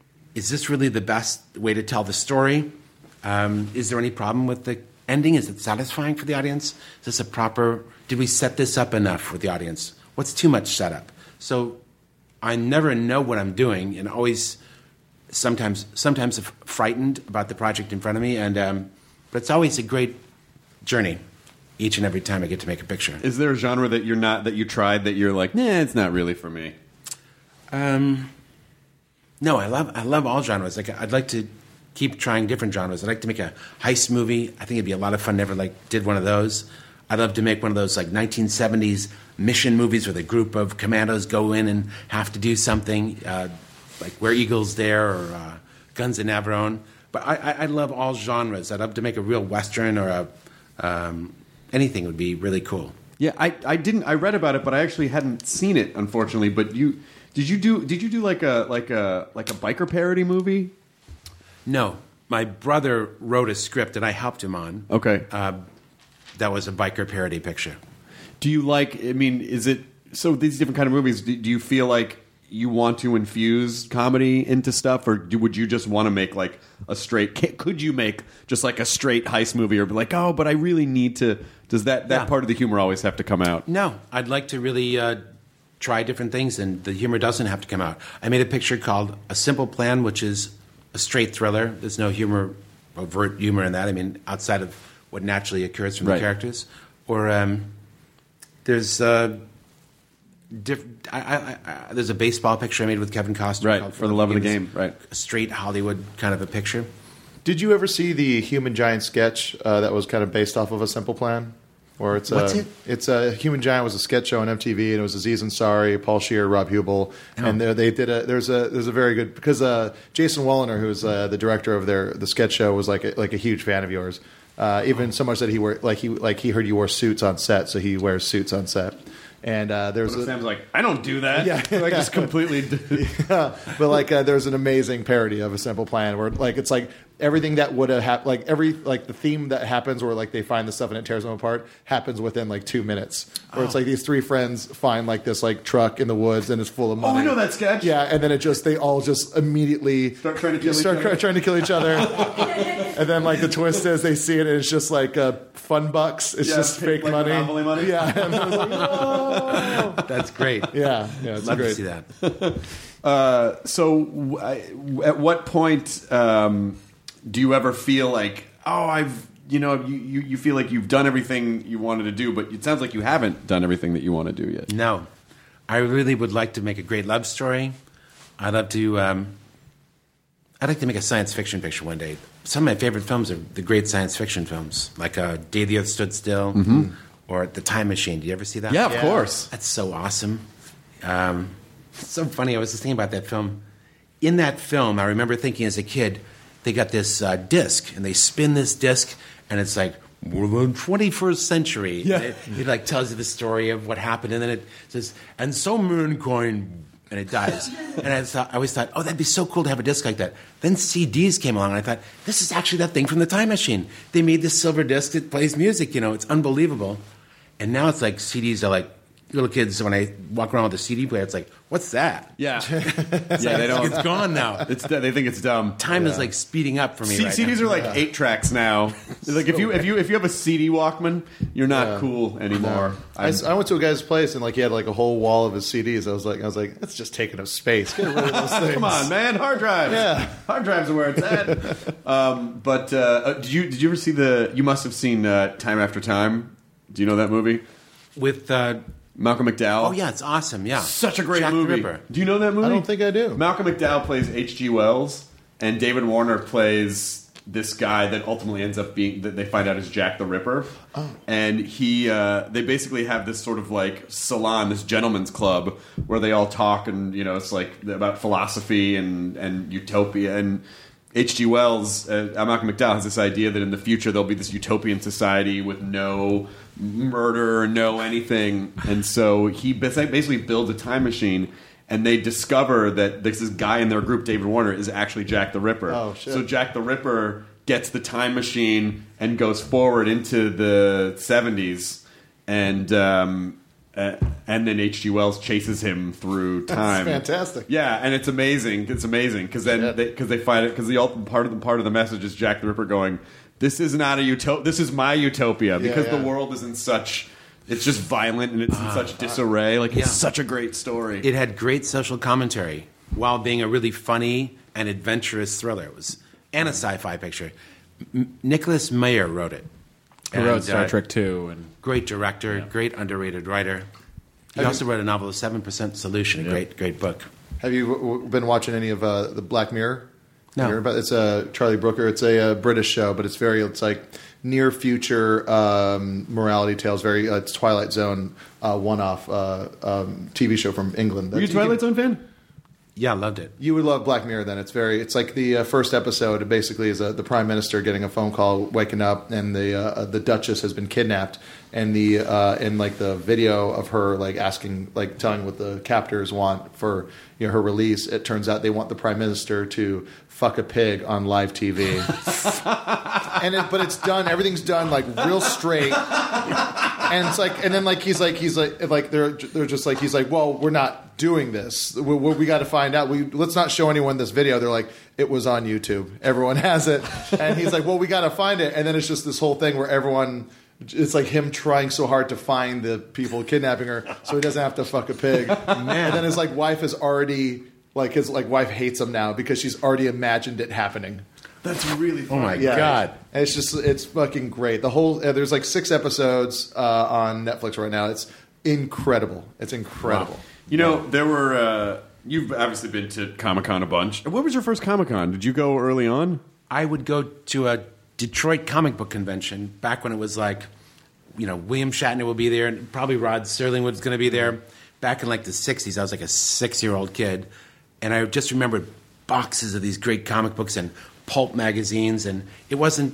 Is this really the best way to tell the story? Um, is there any problem with the ending? Is it satisfying for the audience? Is this a proper, did we set this up enough with the audience? What's too much setup? So I never know what I'm doing and always sometimes sometimes frightened about the project in front of me. And um, but it's always a great journey. Each and every time I get to make a picture. Is there a genre that you're not that you tried that you're like, nah, it's not really for me? Um, no, I love I love all genres. Like I'd like to keep trying different genres. I'd like to make a heist movie. I think it'd be a lot of fun. Never like did one of those. I'd love to make one of those like nineteen seventies mission movies where a group of commandos go in and have to do something, uh, like Where Eagles Dare or uh, Guns of Navarone. But I, I, I love all genres. I'd love to make a real Western or a um, anything would be really cool. Yeah, I, I didn't I read about it, but I actually hadn't seen it, unfortunately. But you did you do did you do like a like a like a biker parody movie? No, my brother wrote a script and I helped him on. Okay, uh, that was a biker parody picture. Do you like? I mean, is it so? These different kind of movies. Do, do you feel like you want to infuse comedy into stuff, or do, would you just want to make like a straight? Could you make just like a straight heist movie, or be like, oh, but I really need to? Does that that yeah. part of the humor always have to come out? No, I'd like to really uh, try different things, and the humor doesn't have to come out. I made a picture called A Simple Plan, which is a straight thriller. There's no humor, overt humor in that. I mean, outside of what naturally occurs from right. the characters, or um, there's. Uh, Diff- I, I, I, there's a baseball picture I made with Kevin Costner. Right, called for the love of the game. Right, a straight Hollywood kind of a picture. Did you ever see the Human Giant sketch uh, that was kind of based off of A Simple Plan? Or it's What's a, it? It's a Human Giant was a sketch show on M T V, and it was Aziz Ansari, Paul Scheer, Rob Hubel, oh. and they, they did a. There's a there's a very good because uh, Jason Walliner, who's uh, the director of their the sketch show, was like a, like a huge fan of yours. Uh, even so much that he wore like he like he heard you wore suits on set, so he wears suits on set. And uh, there's But a, Sam's like, I don't do that. Yeah. like just completely. yeah, but like uh, there's an amazing parody of A Simple Plan where like it's like everything that would have happened, like every like the theme that happens where like they find the stuff and it tears them apart happens within like two minutes. Where oh. it's like these three friends find like this like truck in the woods and it's full of money. Oh, I know that sketch. Yeah, and then it just they all just immediately start trying to kill start each other. trying to kill each other. And then like the twist is they see it and it's just like uh, fun bucks. It's yeah, just fake like money. Monopoly money. Yeah, and I was like, whoa. That's great. Yeah, yeah, it's Love great. to see that. Uh, so, w- I- at what point um, do you ever feel like, oh, I've, you know, you, you, you feel like you've done everything you wanted to do, but it sounds like you haven't done everything that you want to do yet. No. I really would like to make a great love story. I'd love to, um, I'd like to make a science fiction picture one day. Some of my favorite films are the great science fiction films, like uh, Day the Earth Stood Still mm-hmm. or The Time Machine. Did you ever see that? Yeah, of Yeah. course. That's so awesome. Um, it's so funny. I was just thinking about that film. In that film, I remember thinking as a kid, they got this uh, disc, and they spin this disc, and it's like, we're the twenty-first century. Yeah. It, it like tells you the story of what happened, and then it says, and so mankind, and it dies. And I thought, I always thought, oh, that'd be so cool to have a disc like that. Then C Ds came along, and I thought, this is actually that thing from the Time Machine. They made this silver disc that plays music. You know, it's unbelievable. And now it's like C Ds are like little kids. When I walk around with a C D player, it's like, what's that? Yeah. yeah, they don't. It's gone now. It's they think it's dumb. Time Yeah. is like speeding up for me. C- right C Ds now. are like eight tracks now. Like if you if you if you have a C D Walkman, you're not Yeah. cool anymore. I, I went to a guy's place and like he had like a whole wall of his C Ds. I was like, I was like, that's just taking up space. Get rid of those things. Come on, man, hard drives. Yeah. hard drives are where it's at. um, but uh, uh, did you did you ever see the? You must have seen uh, Time After Time. Do you know that movie? with. Uh, Malcolm McDowell. oh yeah, it's awesome. Yeah, Such a great Jack the movie. Ripper. Do you know that movie? I don't think I do. Malcolm McDowell plays H G Wells, and David Warner plays this guy that ultimately ends up being that they find out is Jack the Ripper. Oh. And he, uh, they basically have this sort of like salon, this gentleman's club, where they all talk, and you know, it's like about philosophy and and utopia. And H G Wells, uh, Malcolm McDowell, has this idea that in the future there'll be this utopian society with no murder, no anything, and so he basically builds a time machine, and they discover that this guy in their group, David Warner, is actually Jack the Ripper. Oh, shit. So Jack the Ripper gets the time machine and goes forward into the seventies, and um, uh, and then H G Wells chases him through time. That's fantastic. Yeah, and it's amazing. It's amazing because then Yeah. they because they find it because the ultimate part of the part of the message is Jack the Ripper going, this is not a utopia. This is my utopia because yeah. the world is in such. It's just violent and it's in such disarray. Like it's yeah. such a great story. It had great social commentary while being a really funny and adventurous thriller. It was and a sci-fi picture. M- Nicholas Meyer wrote it. Who wrote And, Star uh, Trek two and Great director, great underrated writer. He also wrote a novel, The Seven Percent Solution. A great, great book. Have you w- w- been watching any of uh, the Black Mirror? No. You heard about- It's a Charlie Brooker. It's a, uh British show, but it's very. It's like near future um, morality tales. Very. Uh, it's Twilight Zone uh, one off uh, um, T V show from England. Are you a Twilight Zone fan? Yeah, loved it. You would love Black Mirror. Then it's very. It's like the uh, first episode. It basically is uh, the prime minister getting a phone call, waking up, and the uh, the Duchess has been kidnapped. And the uh, and like the video of her like asking, like telling what the captors want for you know her release. It turns out they want the prime minister to fuck a pig on live T V. and it, but it's done. Everything's done like real straight. And it's like, and then like he's like he's like like they're they're just like he's like, well, we're not doing this. We, we, we got to find out. We let's not show anyone this video. They're like, it was on YouTube. Everyone has it. And he's like, well, we got to find it. And then it's just this whole thing where everyone. It's like him trying so hard to find the people kidnapping her, so he doesn't have to fuck a pig. Man. And then his like wife is already like his like wife hates him now because she's already imagined it happening. That's really funny. Oh my Yeah. God. And it's just it's fucking great. The whole uh, there's like six episodes uh, on Netflix right now. It's incredible. It's incredible. Wow. You know, there were. Uh, you've obviously been to Comic Con a bunch. What was your first Comic Con? Did you go early on? I would go to a Detroit comic book convention back when it was like, you know, William Shatner would be there and probably Rod Serling was going to be there. Back in like the sixties, I was like a six-year-old kid. And I just remembered boxes of these great comic books and pulp magazines. And it wasn't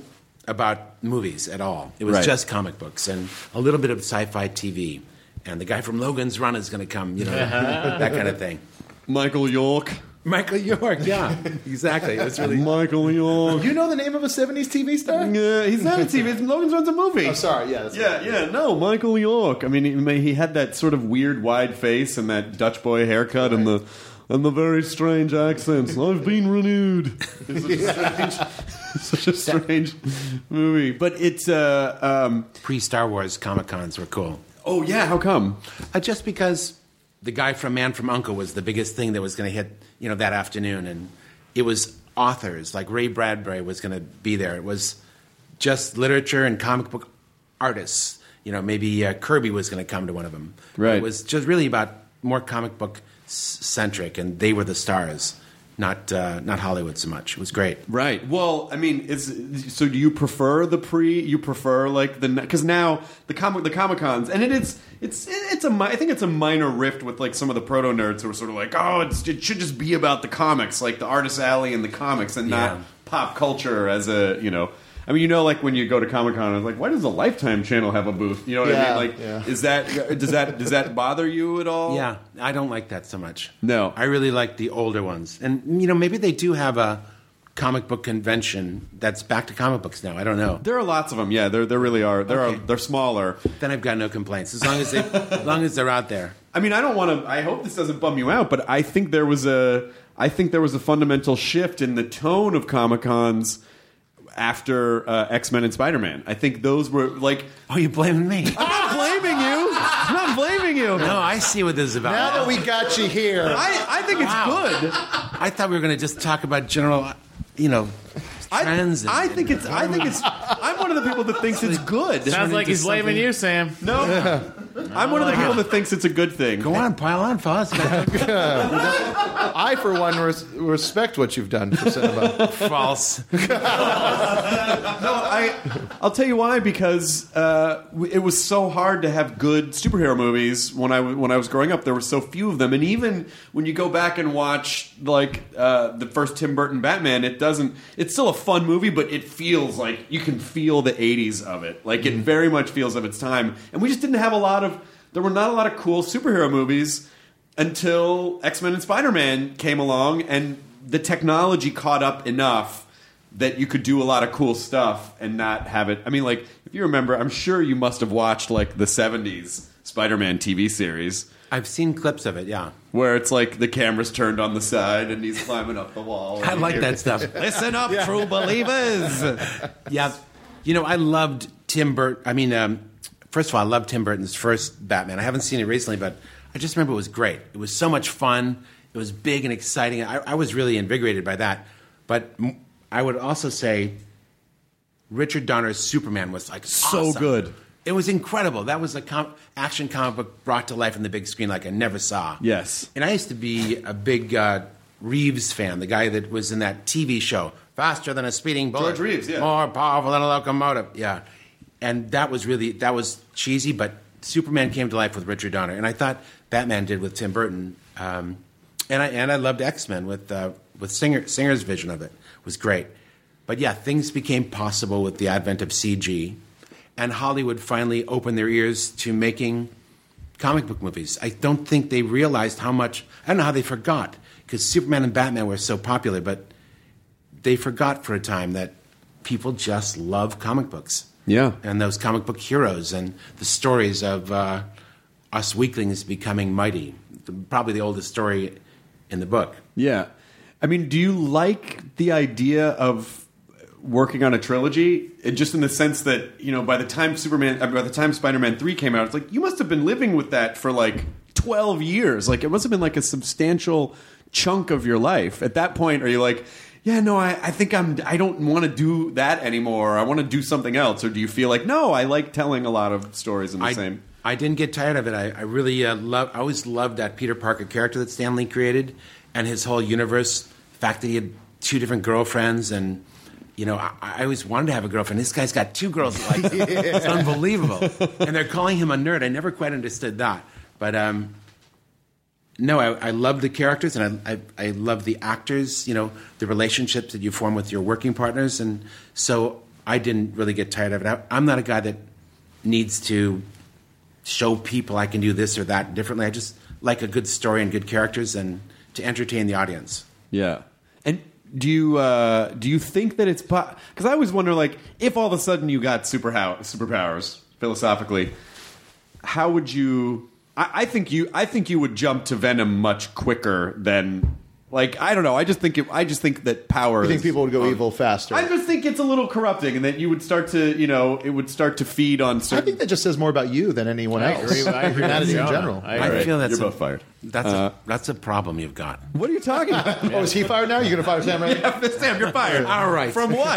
about movies at all. It was Right. just comic books and a little bit of sci-fi T V. And the guy from Logan's Run is going to come, you know, that kind of thing. Michael York. Michael York, yeah, exactly. It was really Michael York. You know the name of a seventies T V star? Yeah, he's not a T V. It's Logan's Run's a movie. Oh, sorry. Yeah. That's Yeah, yeah, no, Michael York. I mean, he, he had that sort of weird, wide face and that Dutch boy haircut and the and the very strange accents. I've been renewed. It's such a strange, such a strange movie, but it's uh, um, pre-Star Wars Comic Cons were cool. Oh yeah, how come? Uh, just because the guy from Man from U N C L E was the biggest thing that was going to hit, you know, that afternoon, and it was authors like Ray Bradbury was going to be there. It was just literature and comic book artists. You know, maybe uh, Kirby was going to come to one of them. Right. It was just really about more comic book s- centric, and they were the stars, not uh, not Hollywood so much. It was great. Right. Well, I mean, is so. Do you prefer the pre? You prefer like the because now the comic the Comic Cons and it is it's it's a mi- I think it's a minor rift with like some of the proto nerds who are sort of like, oh, it's, it should just be about the comics, like the Artist Alley and the comics, and not Yeah. pop culture as a you know. I mean, you know, like when you go to Comic Con, it's like, why does the Lifetime channel have a booth? You know what Yeah, I mean? Like, yeah. is that does that does that bother you at all? Yeah, I don't like that so much. No. I really like the older ones. And, you know, maybe they do have a comic book convention that's back to comic books now. I don't know. There are lots of them. Yeah, there there really are. There Okay. are. They're smaller. Then I've got no complaints as long as they, as long as they're out there. I mean, I don't want to. I hope this doesn't bum you out, but I think there was a. I think there was a fundamental shift in the tone of Comic Cons after uh, X-Men and Spider-Man. I think those were like. Oh, you blaming me? I'm not blaming you. I'm not blaming you. No, I see what this is about. Now that we got you here, I, I think it's Wow. good. I thought we were going to just talk about general, you know, I, trends. and- I think it's. I think it's. I'm one of the people that thinks it's good. Sounds like he's blaming you, Sam. No, I'm one of the people that thinks it's a good thing. Go on, pile on, fellas. I, for one, res- respect what you've done for cinema. False. No, I, I'll tell you why. Because uh, w- it was so hard to have good superhero movies when I w- when I was growing up. There were so few of them, and even when you go back and watch like uh, the first Tim Burton Batman, it doesn't. It's still a fun movie, but it feels like you can feel the eighties of it. Like it very much feels of its time, and we just didn't have a lot of. There were not a lot of cool superhero movies until X-Men and Spider-Man came along, and the technology caught up enough that you could do a lot of cool stuff and not have it. I mean, like, if you remember, I'm sure you must have watched, like, the seventies Spider-Man T V series, I've seen clips of it, yeah. where it's like the camera's turned on the side and he's climbing up the wall. I like that stuff. Listen up, true believers. Yeah. You know, I loved Tim Burton. I mean, um, first of all, I loved Tim Burton's first Batman. I haven't seen it recently, but I just remember it was great. It was so much fun. It was big and exciting. I, I was really invigorated by that. But m- I would also say Richard Donner's Superman was like So awesome. good. It was incredible. That was a com- action comic book brought to life on the big screen like I never saw. Yes. And I used to be a big uh, Reeves fan, the guy that was in that T V show, Faster Than a Speeding Bullet. George Reeves, yeah. More powerful than a locomotive. Yeah. And that was really, that was cheesy, but Superman came to life with Richard Donner. And I thought Batman did with Tim Burton. Um, and, I, and I loved X-Men with, uh, with Singer, Singer's vision of it. It was great. But yeah, things became possible with the advent of C G. And Hollywood finally opened their ears to making comic book movies. I don't think they realized how much, I don't know how they forgot, because Superman and Batman were so popular, but they forgot for a time that people just love comic books. Yeah. And those comic book heroes and the stories of uh, us weaklings becoming mighty. Probably the oldest story in the book. Yeah. I mean, do you like the idea of working on a trilogy? It, just in the sense that, you know, by the time Superman, by the time Spider-Man three came out, it's like, you must have been living with that for like twelve years. Like, it must have been like a substantial chunk of your life. At that point, are you like, yeah, no, I, I think I'm, I don't want to do that anymore. I want to do something else. Or do you feel like, no, I like telling a lot of stories in the I, same... I didn't get tired of it. I, I really uh, love. I always loved that Peter Parker character that Stan Lee created, and his whole universe. The fact that he had two different girlfriends, and you know, I, I always wanted to have a girlfriend. This guy's got two girls. Like, it's unbelievable. And they're calling him a nerd. I never quite understood that. But um, no, I, I love the characters, and I, I I love the actors. You know, the relationships that you form with your working partners, and so I didn't really get tired of it. I, I'm not a guy that needs to show people I can do this or that differently. I just like a good story and good characters and to entertain the audience. Yeah. And do you uh, do you think that it's because po- I always wonder, like, if all of a sudden you got super how- superpowers philosophically, how would you? I, I think you I think you would jump to Venom much quicker than. Like, I don't know. I just think it, I just think that power. You think is, people would go um, evil faster? I just think it's a little corrupting, and that you would start to, you know, it would start to feed on certain. I think that just says more about you than anyone I else. agree- I agree with Humanity in Jonah. general. I I agree. feel that's You're a, both fired. That's Uh, a that's a problem you've got. What are you talking about? Oh, is he fired now? You're going to fire Sam Raimi? Yeah, Sam, you're fired. All right. From what?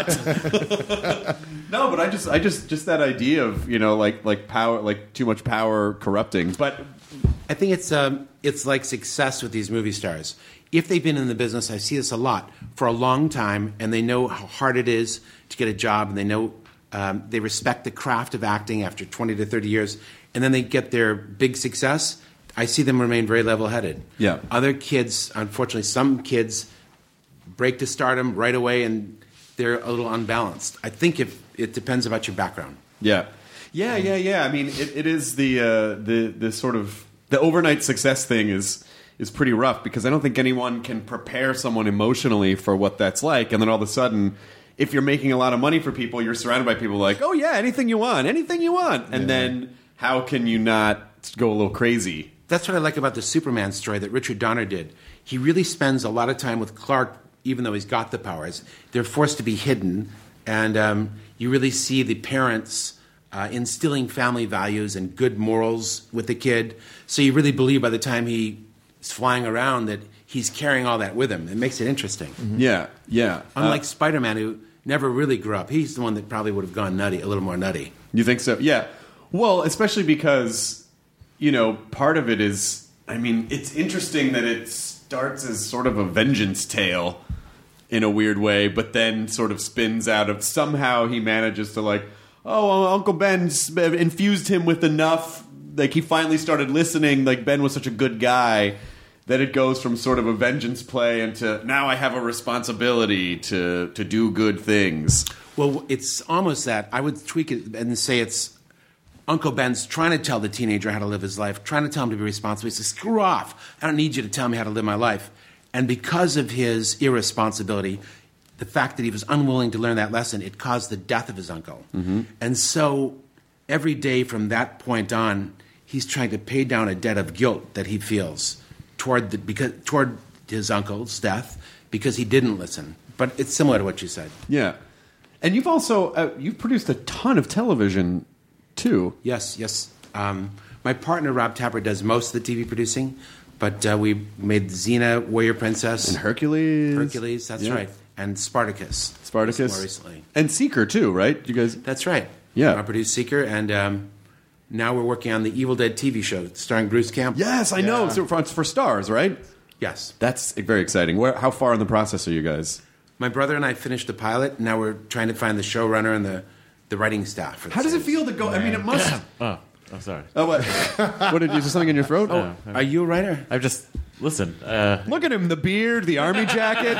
No, but I just, I just, just that idea of, you know, like, like power, like too much power corrupting. But I think it's um, it's like success with these movie stars. If they've been in the business, I see this a lot, for a long time, and they know how hard it is to get a job, and they know um, they respect the craft of acting after twenty to thirty years, and then they get their big success, I see them remain very level-headed. Yeah. Other kids, unfortunately, some kids break to stardom right away, and they're a little unbalanced. I think if it depends about your background. yeah, yeah, yeah, yeah. I mean, it, it is the, uh, the, the sort of the overnight success thing is. is pretty rough because I don't think anyone can prepare someone emotionally for what that's like. And then all of a sudden, if you're making a lot of money for people, you're surrounded by people like, oh, yeah, anything you want, anything you want. And yeah. then how can you not go a little crazy? That's what I like about the Superman story that Richard Donner did. He really spends a lot of time with Clark, even though he's got the powers. They're forced to be hidden. And um, you really see the parents uh, instilling family values and good morals with the kid. So you really believe by the time he flying around that he's carrying all that with him. It makes it interesting. Mm-hmm. Yeah, yeah. Unlike uh, Spider-Man, who never really grew up. He's the one that probably would have gone nutty, a little more nutty. You think so? Yeah. Well, especially because, you know, part of it is, I mean, it's interesting that it starts as sort of a vengeance tale in a weird way, but then sort of spins out of somehow he manages to, like, oh, Uncle Ben infused him with enough. Like, he finally started listening, like, Ben was such a good guy, that it goes from sort of a vengeance play into, now I have a responsibility to, to do good things. Well, it's almost that. I would tweak it and say it's Uncle Ben's trying to tell the teenager how to live his life, trying to tell him to be responsible. He says, screw off. I don't need you to tell me how to live my life. And because of his irresponsibility, the fact that he was unwilling to learn that lesson, it caused the death of his uncle. Mm-hmm. And so every day from that point on, he's trying to pay down a debt of guilt that he feels toward the, because, toward his uncle's death because he didn't listen. But it's similar to what you said. Yeah. And you've also, uh, you've produced a ton of television, too. Yes, yes. Um, my partner, Rob Tapper, does most of the T V producing, but uh, we made Xena, Warrior Princess. And Hercules. Hercules, that's yeah. right. And Spartacus. Spartacus. More recently. And Seeker, too, right? You guys. That's right. Yeah. I produced Seeker, and um, now we're working on the Evil Dead T V show starring Bruce Campbell. Yes, I yeah. know. It's for, for Stars, right? Yes. That's very exciting. Where, how far in the process are you guys? My brother and I finished the pilot. Now we're trying to find the showrunner and the, the writing staff. For the how does series. it feel to go? I mean, it must. oh, oh, sorry. Oh, what? What did you? Is there something in your throat? Oh, oh are you a writer? I've just listen. Uh, Look at him: the beard, the army jacket,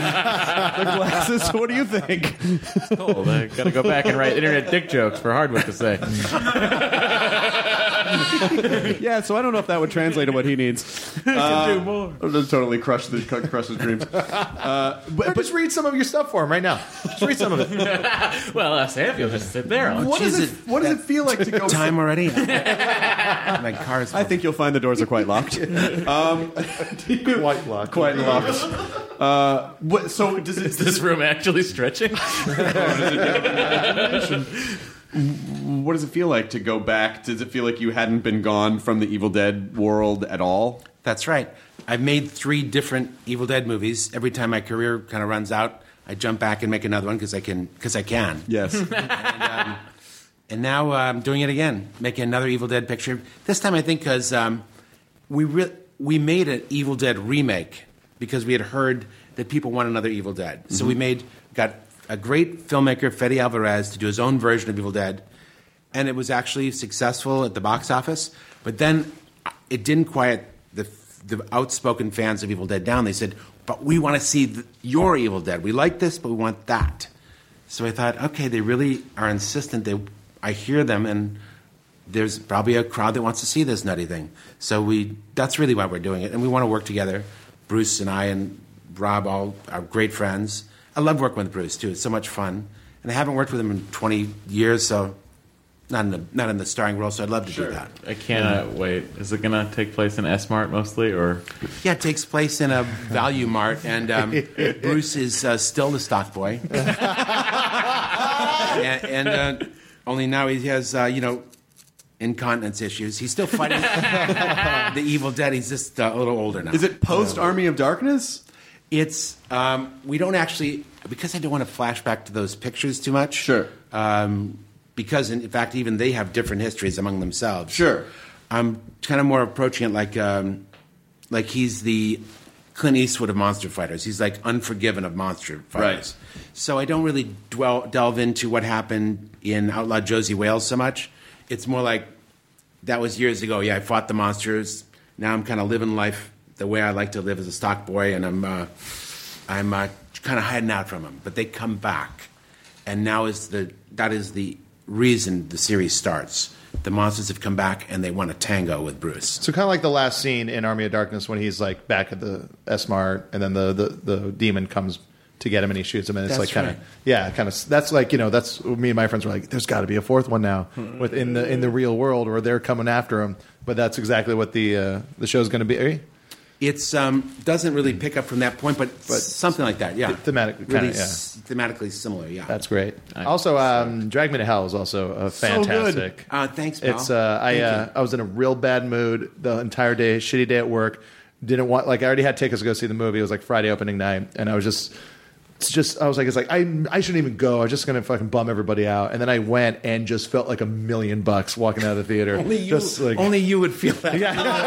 the, the glasses. What do you think? It's cold. I got to go back and write internet dick jokes for Hardwick to say. Yeah, so I don't know if that would translate to what he needs. Uh, do more. Just totally crush the crush his dreams. Uh, but, but just read some of your stuff for him right now. Just read some of it. Well, uh, Sam, you'll just sit there. What does it? What does it feel like to go? Time already? My car's. I think you'll find the doors are quite locked. Um, quite locked. Quite locked. Uh, what, so does it? Is this room actually stretching? What does it feel like to go back? Does it feel like you hadn't been gone from the Evil Dead world at all? That's right. I've made three different Evil Dead movies. Every time my career kind of runs out, I jump back and make another one because I can. Because I can. Yes. and, um, and now uh, I'm doing it again, making another Evil Dead picture. This time I think because um, we re- we made an Evil Dead remake because we had heard that people want another Evil Dead. Mm-hmm. So we made got. a great filmmaker, Fede Alvarez, to do his own version of Evil Dead. And it was actually successful at the box office. But then it didn't quiet the, the outspoken fans of Evil Dead down. They said, but we want to see the, your Evil Dead. We like this, but we want that. So I thought, okay, they really are insistent. They, I hear them, and there's probably a crowd that wants to see this nutty thing. So we that's really why we're doing it, and we want to work together. Bruce and I and Rob all are great friends. I love working with Bruce too; it's so much fun. And I haven't worked with him in twenty years, so not in the not in the starring role. So I'd love to Sure. do that. I cannot wait. Is it going to take place in S-Mart mostly, or? Yeah, it takes place in a Value Mart, and um, Bruce is uh, still the stock boy. and and uh, only now he has, uh, you know, incontinence issues. He's still fighting the Evil Dead. He's just uh, a little older now. Is it post Army of Darkness? It's um, we don't actually, because I don't want to flash back to those pictures too much. Sure. Um, because in fact, even they have different histories among themselves. Sure. I'm kind of more approaching it like um, like he's the Clint Eastwood of monster fighters. He's like Unforgiven of monster fighters. Right. So I don't really dwell, delve into what happened in Outlaw Josie Wales so much. It's more like that was years ago. Yeah, I fought the monsters. Now I'm kind of living life the way I like to live as a stock boy, and I'm uh, I'm uh, kind of hiding out from them. But they come back, and now is the that is the reason the series starts. The monsters have come back, and they want to tango with Bruce. So kind of like the last scene in Army of Darkness when he's like back at the S-Mart, and then the, the, the demon comes to get him, and he shoots him, and it's That's like kind right. of yeah, kind of that's like you know that's me and my friends were like, there's got to be a fourth one now within the in the real world, or they're coming after him. But that's exactly what the uh, the show's going to be. It's um, doesn't really pick up from that point, but, but something like that, yeah. Thematic, really kinda, yeah. s- thematically similar, yeah. That's great. Also, um, Drag Me to Hell is also uh, fantastic. Uh, thanks, pal. It's uh, I Thank uh, you. I was in a real bad mood the entire day, shitty day at work. Didn't want like I already had tickets to go see the movie. It was like Friday opening night, and I was just. It's just I was like it's like I I shouldn't even go. I was just gonna fucking bum everybody out, and then I went and just felt like a million bucks walking out of the theater. Only you, just like, only you would feel that.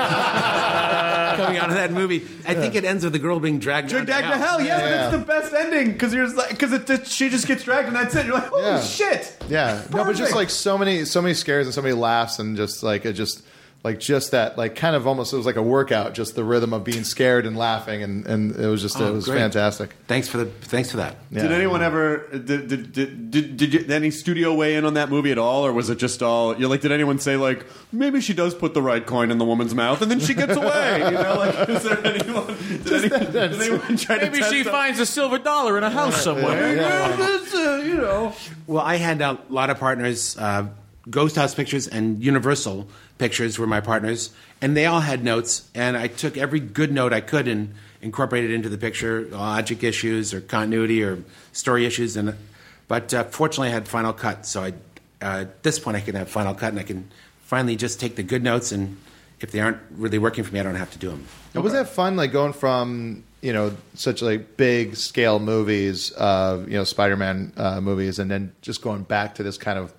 Coming out of that movie, I think it ends with the girl being dragged down Dragged to to hell. hell, yeah, but Yeah. it's the best ending because you're just like because it, it, she just gets dragged and that's it. You're like, holy Yeah. shit! Yeah, no, but just Perfect. like so many, so many scares and so many laughs and just like it just like just that like kind of almost it was like a workout, just the rhythm of being scared and laughing and, and it was just Oh, it was great. fantastic. Thanks for the thanks for that. Yeah. Did anyone ever did did did, did, did, you, did any studio weigh in on that movie at all, or was it just all you're like? Did anyone say like maybe she does put the right coin in the woman's mouth and then she gets away? You know, like is there anyone? Did, any, did anyone try to Maybe test she that? finds a silver dollar in a house somewhere. Yeah, this, uh, you know. Well, I had a lot of partners. Uh, Ghost House Pictures and Universal Pictures were my partners, and they all had notes. And I took every good note I could and incorporated it into the picture, logic issues or continuity or story issues. And but uh, fortunately, I had Final Cut, so I uh, at this point I can have Final Cut, and I can finally just take the good notes. And if they aren't really working for me, I don't have to do them. And was that fun, like going from you know such like big scale movies, uh, you know Spider-Man uh, movies, and then just going back to this kind of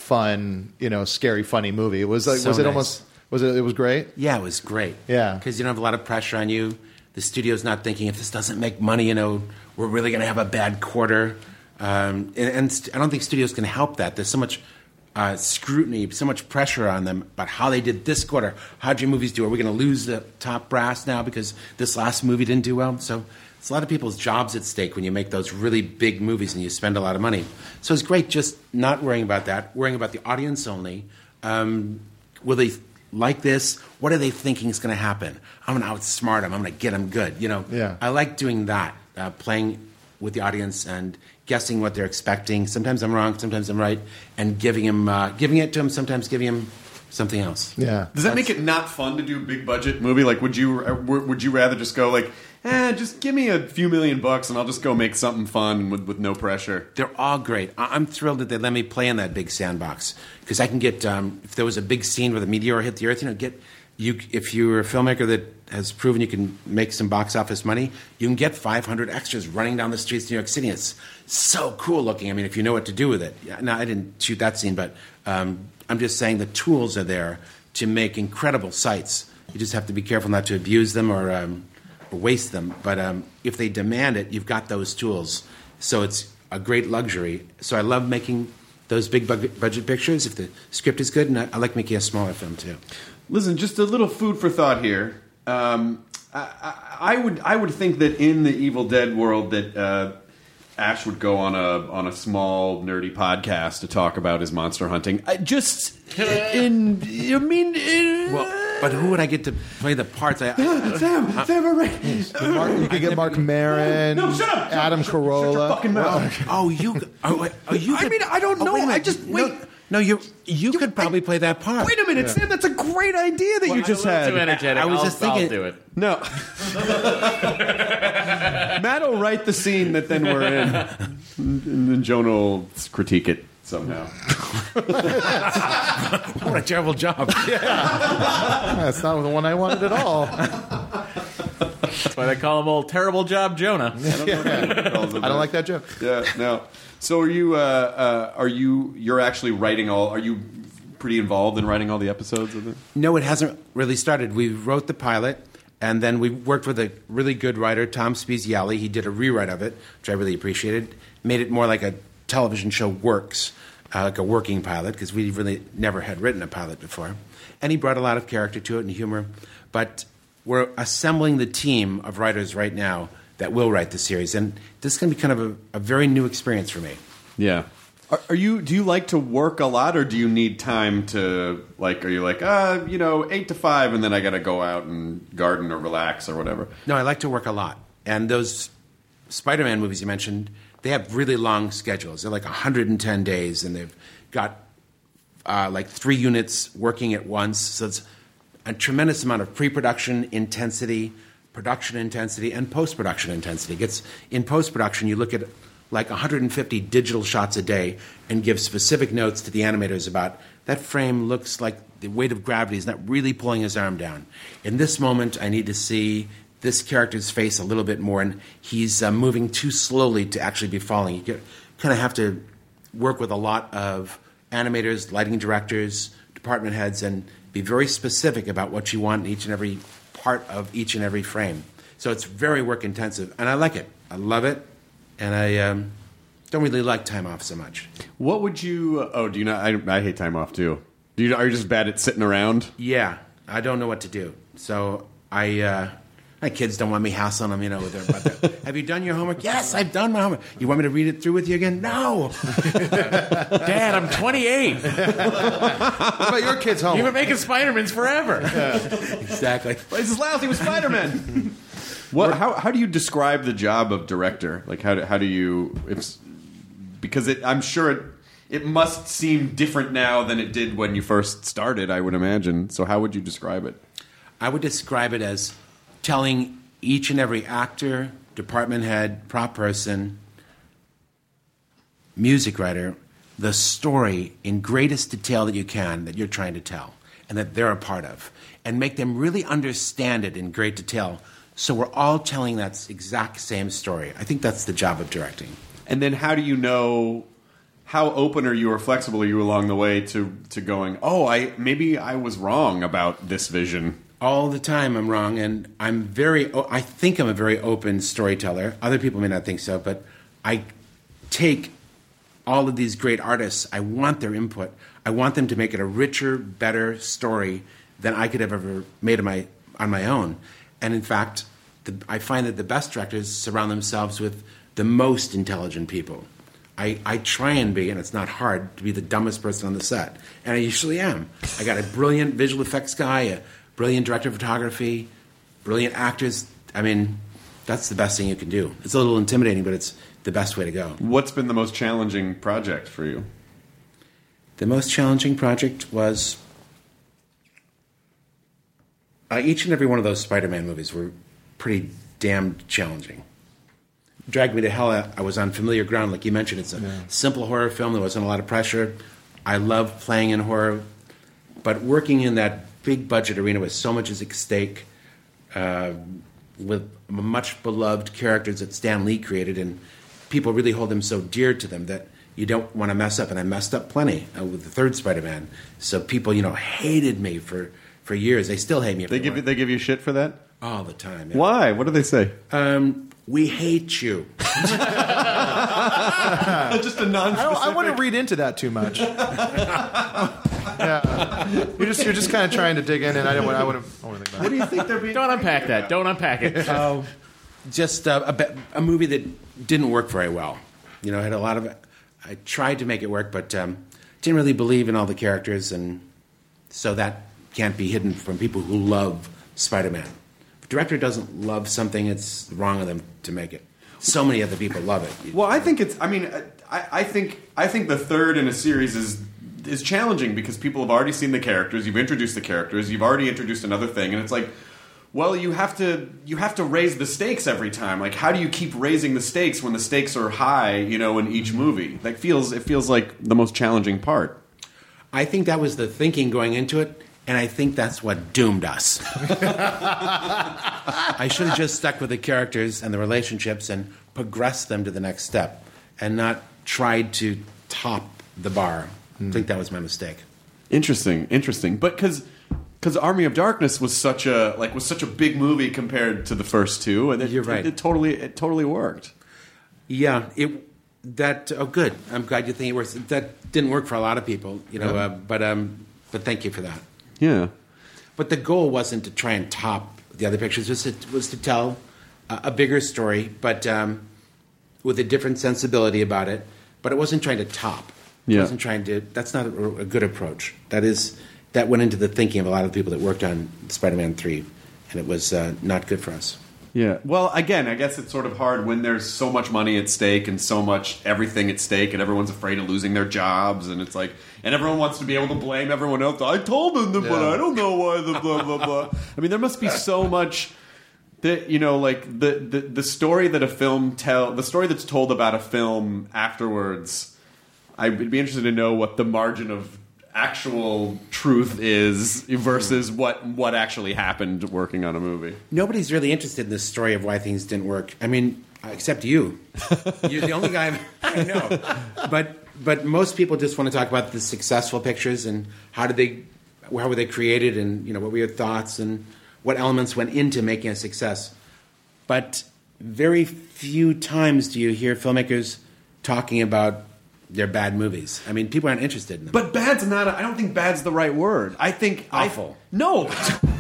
fun, you know, scary, funny movie? It was like So was it nice. almost was it? It was great. Yeah, it was great. Yeah. Because you don't have a lot of pressure on you. The studio's not thinking, if this doesn't make money, you know, we're really going to have a bad quarter. Um, and and st- I don't think studios can help that. There's so much uh, scrutiny, so much pressure on them about how they did this quarter. How'd your movies do? Are we going to lose the top brass now because this last movie didn't do well? So it's a lot of people's jobs at stake when you make those really big movies and you spend a lot of money. So it's great just not worrying about that, worrying about the audience only. Um, will they like this? What are they thinking is going to happen? I'm going to outsmart them. I'm going to get them good. You know, Yeah. I like doing that, uh, playing with the audience and guessing what they're expecting. Sometimes I'm wrong, sometimes I'm right, and giving them, uh, giving it to them. Sometimes giving them something else. Yeah. Does that make it not fun to do a big budget movie? Like, would you uh, w- would you rather just go like, eh, just give me a few million bucks and I'll just go make something fun with, with no pressure? They're all great. I- I'm thrilled that they let me play in that big sandbox because I can get. Um, if there was a big scene where the meteor hit the earth, you know, get you. If you're a filmmaker that has proven you can make some box office money, you can get five hundred extras running down the streets of New York City. It's so cool looking. I mean, if you know what to do with it. Yeah, no, I didn't shoot that scene, but um, I'm just saying the tools are there to make incredible sights. You just have to be careful not to abuse them or. Um, or waste them, but um, if they demand it, you've got those tools. So it's a great luxury. So I love making those big budget budget pictures if the script is good, and I, I like making a smaller film too. Listen, just a little food for thought here. Um, I, I, I would I would think that in the Evil Dead world that uh, Ash would go on a on a small nerdy podcast to talk about his monster hunting. I just in I mean, in, Well, but who would I get to play the parts? I, Sam, I, Sam, right? Mark, you could get Mark Maron, No, shut up, Adam shut, Carolla. Shut your fucking mouth. oh, you. Oh, oh, you. I could- mean, I don't oh, know. wait a minute. I just- wait. No, no you. You could probably play that part. Wait a minute, Sam. That's a great idea that you just had. Too energetic. I was I'll, just thinking- I'll do it. No. Matt will write the scene that then we're in, and then Jonah will critique it somehow. What a terrible job. That's not the one I wanted at all. That's why they call him old terrible job Jonah. I don't, know I don't like that joke. Yeah, no. So are you? Uh, uh, are you? You're actually writing all? Are you pretty involved in writing all the episodes of it? No, it hasn't really started. We wrote the pilot, and then we worked with a really good writer, Tom Spezialy. He did a rewrite of it, which I really appreciated. Made it more like a television show works, uh, like a working pilot, because we really never had written a pilot before. And he brought a lot of character to it and humor. But we're assembling the team of writers right now that will write the series, and this is going to be kind of a, a very new experience for me. Yeah. Are, are you? Do you like to work a lot, or do you need time to like? Are you like, uh, you know, eight to five, and then I got to go out and garden or relax or whatever? No, I like to work a lot. And those Spider-Man movies you mentioned, they have really long schedules. They're like one hundred ten days, and they've got uh, like three units working at once. So it's a tremendous amount of pre-production intensity, production intensity, and post-production intensity. It gets in post-production, you look at like one hundred fifty digital shots a day and give specific notes to the animators about that frame looks like the weight of gravity is not really pulling his arm down. In this moment, I need to see this character's face a little bit more, and he's uh, moving too slowly to actually be falling. You kind of have to work with a lot of animators, lighting directors, department heads, and be very specific about what you want in each and every part of each and every frame. So it's very work intensive, and I like it. I love it, and I um, don't really like time off so much. What would you? Oh, do you not? I, I hate time off too. Do you? Are you just bad at sitting around? Yeah, I don't know what to do. So I, uh, my kids don't want me hassling them, you know, with their about that. Have you done your homework? Yes, I've done my homework. You want me to read it through with you again? No. Dad, I'm twenty-eight. What about your kids' home? You've been making Spider-Mans forever. Exactly. This is lousy with Spider-Man. What? How? How do you describe the job of director? Like, how do, how do you? It's because it. I'm sure it. It must seem different now than it did when you first started. I would imagine. So, how would you describe it? I would describe it as telling each and every actor, department head, prop person, music writer, the story in greatest detail that you can that you're trying to tell and that they're a part of, and make them really understand it in great detail. So we're all telling that exact same story. I think that's the job of directing. And then how do you know, how open are you or flexible are you along the way to, to going, oh, I maybe I was wrong about this vision? All the time I'm wrong, and I'm very, I think I'm a very open storyteller. Other people may not think so, but I take all of these great artists, I want their input. I want them to make it a richer, better story than I could have ever made on my, on my own. And in fact, the, I find that the best directors surround themselves with the most intelligent people. I, I try and be, and it's not hard, to be the dumbest person on the set. And I usually am. I got a brilliant visual effects guy, a brilliant director of photography, brilliant actors. I mean, that's the best thing you can do. It's a little intimidating, but it's the best way to go. What's been the most challenging project for you? The most challenging project was... Uh, each and every one of those Spider-Man movies were pretty damn challenging. Dragged Me to Hell, I was on familiar ground, like you mentioned. It's a yeah. simple horror film. There wasn't a lot of pressure. I love playing in horror. But working in that big budget arena with so much at stake, uh, with much beloved characters that Stan Lee created, and people really hold them so dear to them that you don't want to mess up. And I messed up plenty uh, with the third Spider-Man. So people, you know, hated me for... For years, they still hate me. They give you, they give you shit for that all the time. Yeah. Why? What do they say? Um, we hate you. Just a non. I, I wouldn't read into that too much. Yeah, you're just you're just kind of trying to dig in, and I don't want I want to think about. What do you think they're being? Don't unpack that. Don't unpack it. Oh, just uh, a, a movie that didn't work very well. You know, I had a lot of. I tried to make it work, but um, didn't really believe in all the characters, and so that can't be hidden from people who love Spider-Man. If a director doesn't love something, it's wrong of them to make it. So many other people love it. Well, I think it's. I mean, I, I think I think the third in a series is is challenging because people have already seen the characters. You've introduced the characters. You've already introduced another thing, and it's like, well, you have to you have to raise the stakes every time. Like, how do you keep raising the stakes when the stakes are high? You know, in each movie, that feels it feels like the most challenging part. I think that was the thinking going into it. And I think that's what doomed us. I should have just stuck with the characters and the relationships and progressed them to the next step and not tried to top the bar. Mm. I think that was my mistake. Interesting, interesting. But because because Army of Darkness was such a like was such a big movie compared to the first two, and it, You're right. it, it totally it totally worked. Yeah, it that oh good. I'm glad you think it works. That didn't work for a lot of people, you know. Yeah. Uh, but um, but thank you for that. Yeah. But the goal wasn't to try and top the other pictures. It was to, was to tell a, a bigger story, but um, with a different sensibility about it. But it wasn't trying to top. It Yeah. wasn't trying to. That's not a, a good approach. That is that went into the thinking of a lot of the people that worked on Spider-Man three, and it was uh, not good for us. Yeah. Well, again, I guess it's sort of hard when there's so much money at stake and so much everything at stake, and everyone's afraid of losing their jobs, and it's like, and everyone wants to be able to blame everyone else. I told them, the, Yeah. but I don't know why the blah blah blah. I mean, there must be so much that you know, like the the, the story that a film tell, the story that's told about a film afterwards. I'd be interested to know what the margin of actual truth is versus what what actually happened working on a movie. Nobody's really interested in this story of why things didn't work. I mean, except you. You're the only guy I know. But but most people just want to talk about the successful pictures and how did they, how were they created, and you know what were your thoughts and what elements went into making a success. But very few times do you hear filmmakers talking about their bad movies. I mean, people aren't interested in them. But bad's not. A, I don't think bad's the right word. I think Awful. I, no.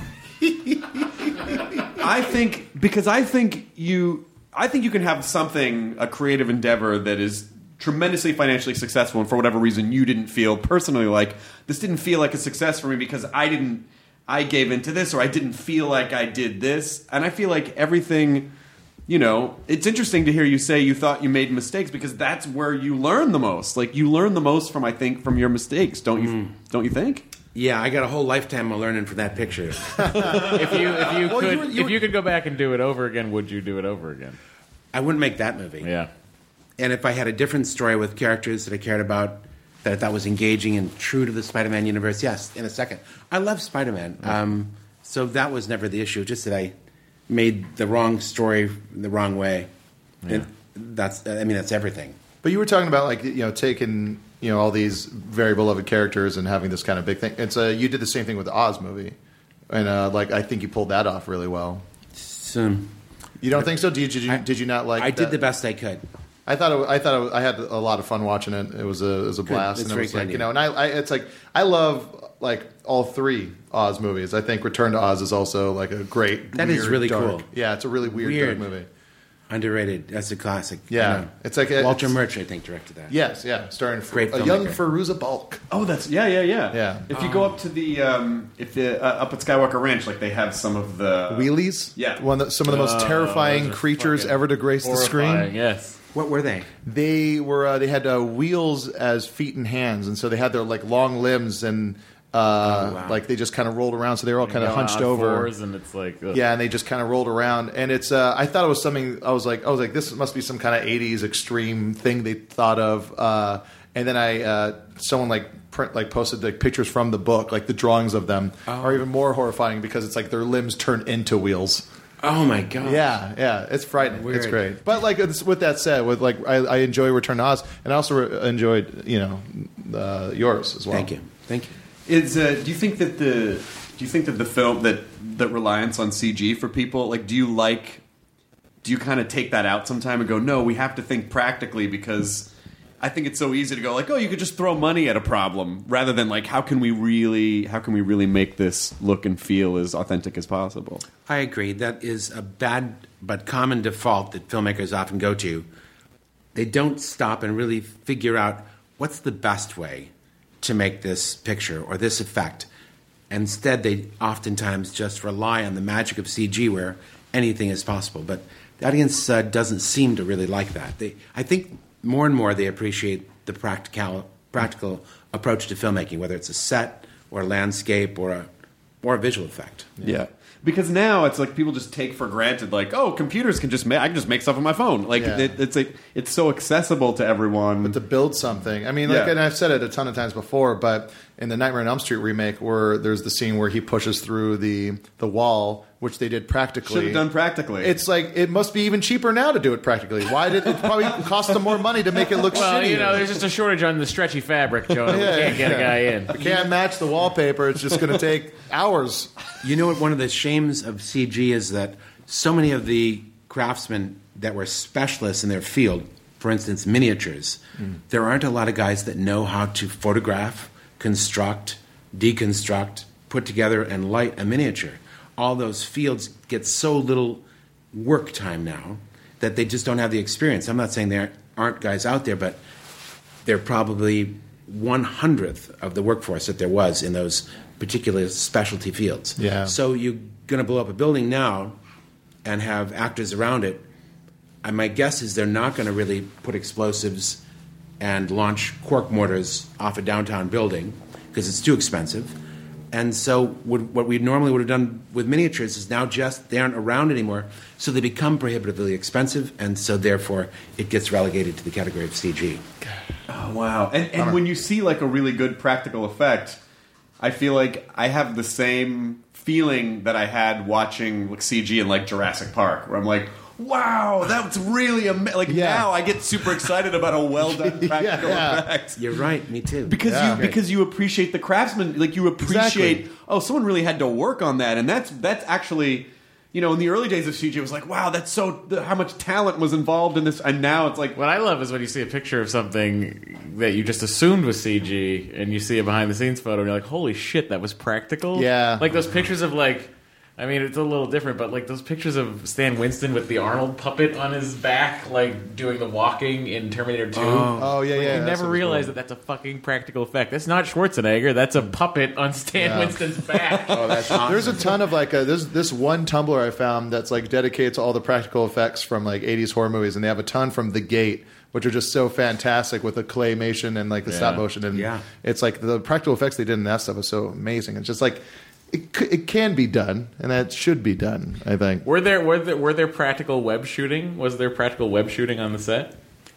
I think because I think you. I think you can have something, a creative endeavor that is tremendously financially successful, and for whatever reason you didn't feel personally like this didn't feel like a success for me because I didn't. I gave into this, or I didn't feel like I did this, and I feel like everything. You know, it's interesting to hear you say you thought you made mistakes because that's where you learn the most. Like you learn the most from, I think, from your mistakes. Don't you? Mm. Don't you think? Yeah, I got a whole lifetime of learning from that picture. if you if you Well, could you were- you if you could go back and do it over again, would you do it over again? I wouldn't make that movie. Yeah. And if I had a different story with characters that I cared about, that I thought was engaging and true to the Spider-Man universe, yes, in a second. I love Spider-Man. Um, so that was never the issue, just that I made the wrong story the wrong way. Yeah. And that's, I mean, that's everything. But you were talking about like you know taking you know all these very beloved characters and having this kind of big thing. It's uh, you did the same thing with the Oz movie, and uh, like I think you pulled that off really well. So, You don't think so? Did you did you, I, did you not like? I that? did the best I could. I thought it, I thought it, I had a lot of fun watching it. It was a it was a blast. It's and it very was like kind you of know, you. and I, I it's like I love like all three Oz movies. I think Return to Oz is also like a great. That is weird, really dark- cool. Yeah, it's a really weird, Weird. dark movie. Underrated. That's a classic. Yeah. I know. It's like a- Walter it's- Murch, I think, directed that. Yes, yeah, starring Great a young filmmaker. Fairuza Balk. Oh, that's yeah, yeah, yeah. Yeah. If you go up to the um, if the, uh, up at Skywalker Ranch, like they have some of the Wheelies. Yeah. one that, some of the most Oh, terrifying those are creatures fucking ever to grace the horrifying, screen. Yes. What were they? They were uh, they had uh, wheels as feet and hands, and so they had their like long limbs and uh, Oh, wow. like they just kind of rolled around. So they were all kind of Go hunched on over. fours and it's like ugh. Yeah, and they just kind of rolled around, and it's. Uh, I thought it was something. I was like, I was like, this must be some kind of eighties extreme thing they thought of. Uh, and then I, uh, someone like print, like posted like pictures from the book, like the drawings of them Oh. are even more horrifying because it's like their limbs turn into wheels. Oh, my God. Yeah, yeah, it's frightening. It's Weird. great. But like it's, with that said, with like I, I enjoy Return to Oz, and I also re- enjoyed you know uh, yours as well. Thank you. Thank you. Is uh, do you think that the do you think that the film that that reliance on C G for people like do you like do you kind of take that out sometime and go no we have to think practically because I think it's so easy to go like oh you could just throw money at a problem rather than like how can we really how can we really make this look and feel as authentic as possible. I agree. That is a bad but common default that filmmakers often go to. they don't stop and really figure out what's the best way to make this picture or this effect. Instead, they oftentimes just rely on the magic of C G where anything is possible. But the audience uh, doesn't seem to really like that. They, I think more and more they appreciate the practical, practical approach to filmmaking, whether it's a set or a landscape or a, or a visual effect. Yeah. yeah. Because now it's like people just take for granted, like, oh, computers can just make, I can just make stuff on my phone. Like, Yeah. it, it's like, it's so accessible to everyone. But to build something, I mean, like, Yeah. and I've said it a ton of times before, but in the Nightmare on Elm Street remake, where there's the scene where he pushes through the the wall, which they did practically. Should have done practically. It's like, it must be even cheaper now to do it practically. Why did it probably cost them more money to make it look Well, shitty? you know, there's just a shortage on the stretchy fabric, Jonah. We Yeah, can't get yeah. a guy in. You can't match the wallpaper. It's just going to take hours. You know what? One of the shames of C G is that so many of the craftsmen that were specialists in their field, for instance, miniatures, mm. there aren't a lot of guys that know how to photograph, construct, deconstruct, put together, and light a miniature. All those fields get so little work time now that they just don't have the experience. I'm not saying there aren't guys out there, but they're probably one hundredth of the workforce that there was in those particular specialty fields. Yeah. So you're going to blow up a building now and have actors around it. And my guess is they're not going to really put explosives and launch cork mortars off a downtown building because it's too expensive. And so would, what we normally would have done with miniatures is now just they aren't around anymore, so they become prohibitively expensive, and so therefore it gets relegated to the category of C G. Oh, wow. And, and when you see like a really good practical effect, I feel like I have the same feeling that I had watching like C G in like Jurassic Park, where I'm like, wow, that's really amazing. Like Yeah. now I get super excited about a well done practical Yeah. effect. You're right, me too. Because Yeah. you because you appreciate the craftsman, like you appreciate Exactly. oh, someone really had to work on that, and that's that's actually, you know, in the early days of C G, it was like, wow, that's so the, how much talent was involved in this, and now it's like, What I love is when you see a picture of something that you just assumed was C G, and you see a behind the scenes photo, and you're like, holy shit, that was practical. Yeah. Like those pictures of like. I mean, it's a little different, but like those pictures of Stan Winston with the Arnold puppet on his back, like doing the walking in Terminator two. Oh, yeah, Like, yeah. You that's never what it's realize called. that that's a fucking practical effect. That's not Schwarzenegger. That's a puppet on Stan Yeah. Winston's back. Oh, that's awesome. There's a ton of like a, there's this one Tumblr I found that's like dedicated to all the practical effects from like eighties horror movies, and they have a ton from The Gate, which are just so fantastic with the claymation and like the stop motion, and Yeah. it's like the practical effects they did in that stuff was so amazing. It's just like it, c- it can be done, and that should be done. I think. Were there were there were there practical web shooting? Was there practical web shooting on the set?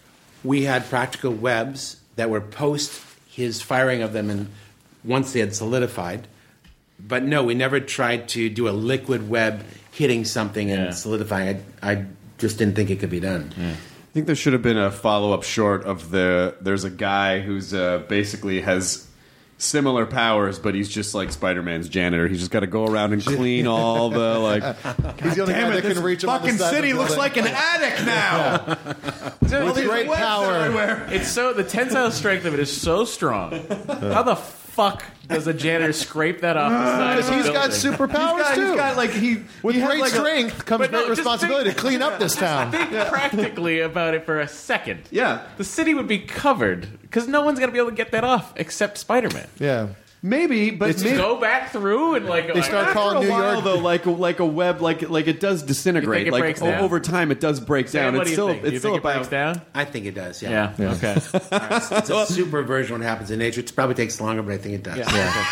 We had practical webs that were post his firing of them and once they had solidified. But no, we never tried to do a liquid web hitting something Yeah. and solidifying. I, I just didn't think it could be done. I think there should have been a follow up short of the. There's a guy who's uh, basically has similar powers, but he's just like Spider-Man's janitor. He's just got to go around and clean all the like. He's the only Damn guy it! that This can reach him on the fucking side of city the looks building. like an attic now. With great power. It's so the tensile strength of it is so strong. How the fuck does a janitor scrape that off the side? Because of a he's got building? superpowers He's got, too. he's got like he With he has, great like, a- strength comes But no, great just responsibility think- to clean up this town. Think practically about it for a second. Yeah. The city would be covered because no one's gonna be able to get that off except Spider-Man. Yeah. Maybe, but Just maybe, go back through and like They start after calling a New while, York- though, like like a web, like like it does disintegrate. You think it like breaks o- down? over time, it does break Sam, down. what It's do you still think? Do you it's still think it about breaks down? I think it does, yeah. Yeah. Okay. It's a super version of what happens in nature. It probably takes longer, but I think it does.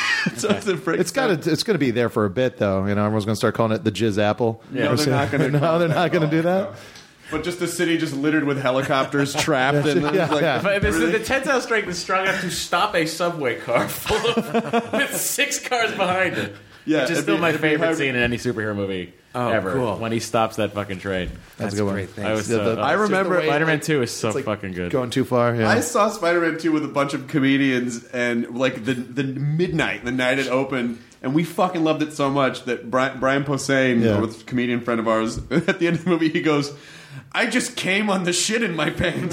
so it's, it breaks It's got to. It's going to be there for a bit, though. You know, everyone's going to start calling it the Jizz Apple. Yeah. No, they're not going to. No, they're not going to do that. But just a city just littered with helicopters trapped in them. Yeah, like, yeah. But this, the tensile strength is strong enough to stop a subway car full of with six cars behind it. Yeah, which is it'd still be- my it'd be favorite hard- scene in any superhero movie Oh, ever. cool. When he stops that fucking train. That's a good one. great. Thanks. I was. Yeah, So, the- uh, I remember the way, Spider-Man like, Two is so it's like fucking good. Going too far. Yeah. I saw Spider-Man two with a bunch of comedians, and like the the midnight, the night it opened, and we fucking loved it so much that Brian, Brian Posehn, Yeah. a comedian friend of ours, at the end of the movie, he goes, "I just came on the shit in my pants."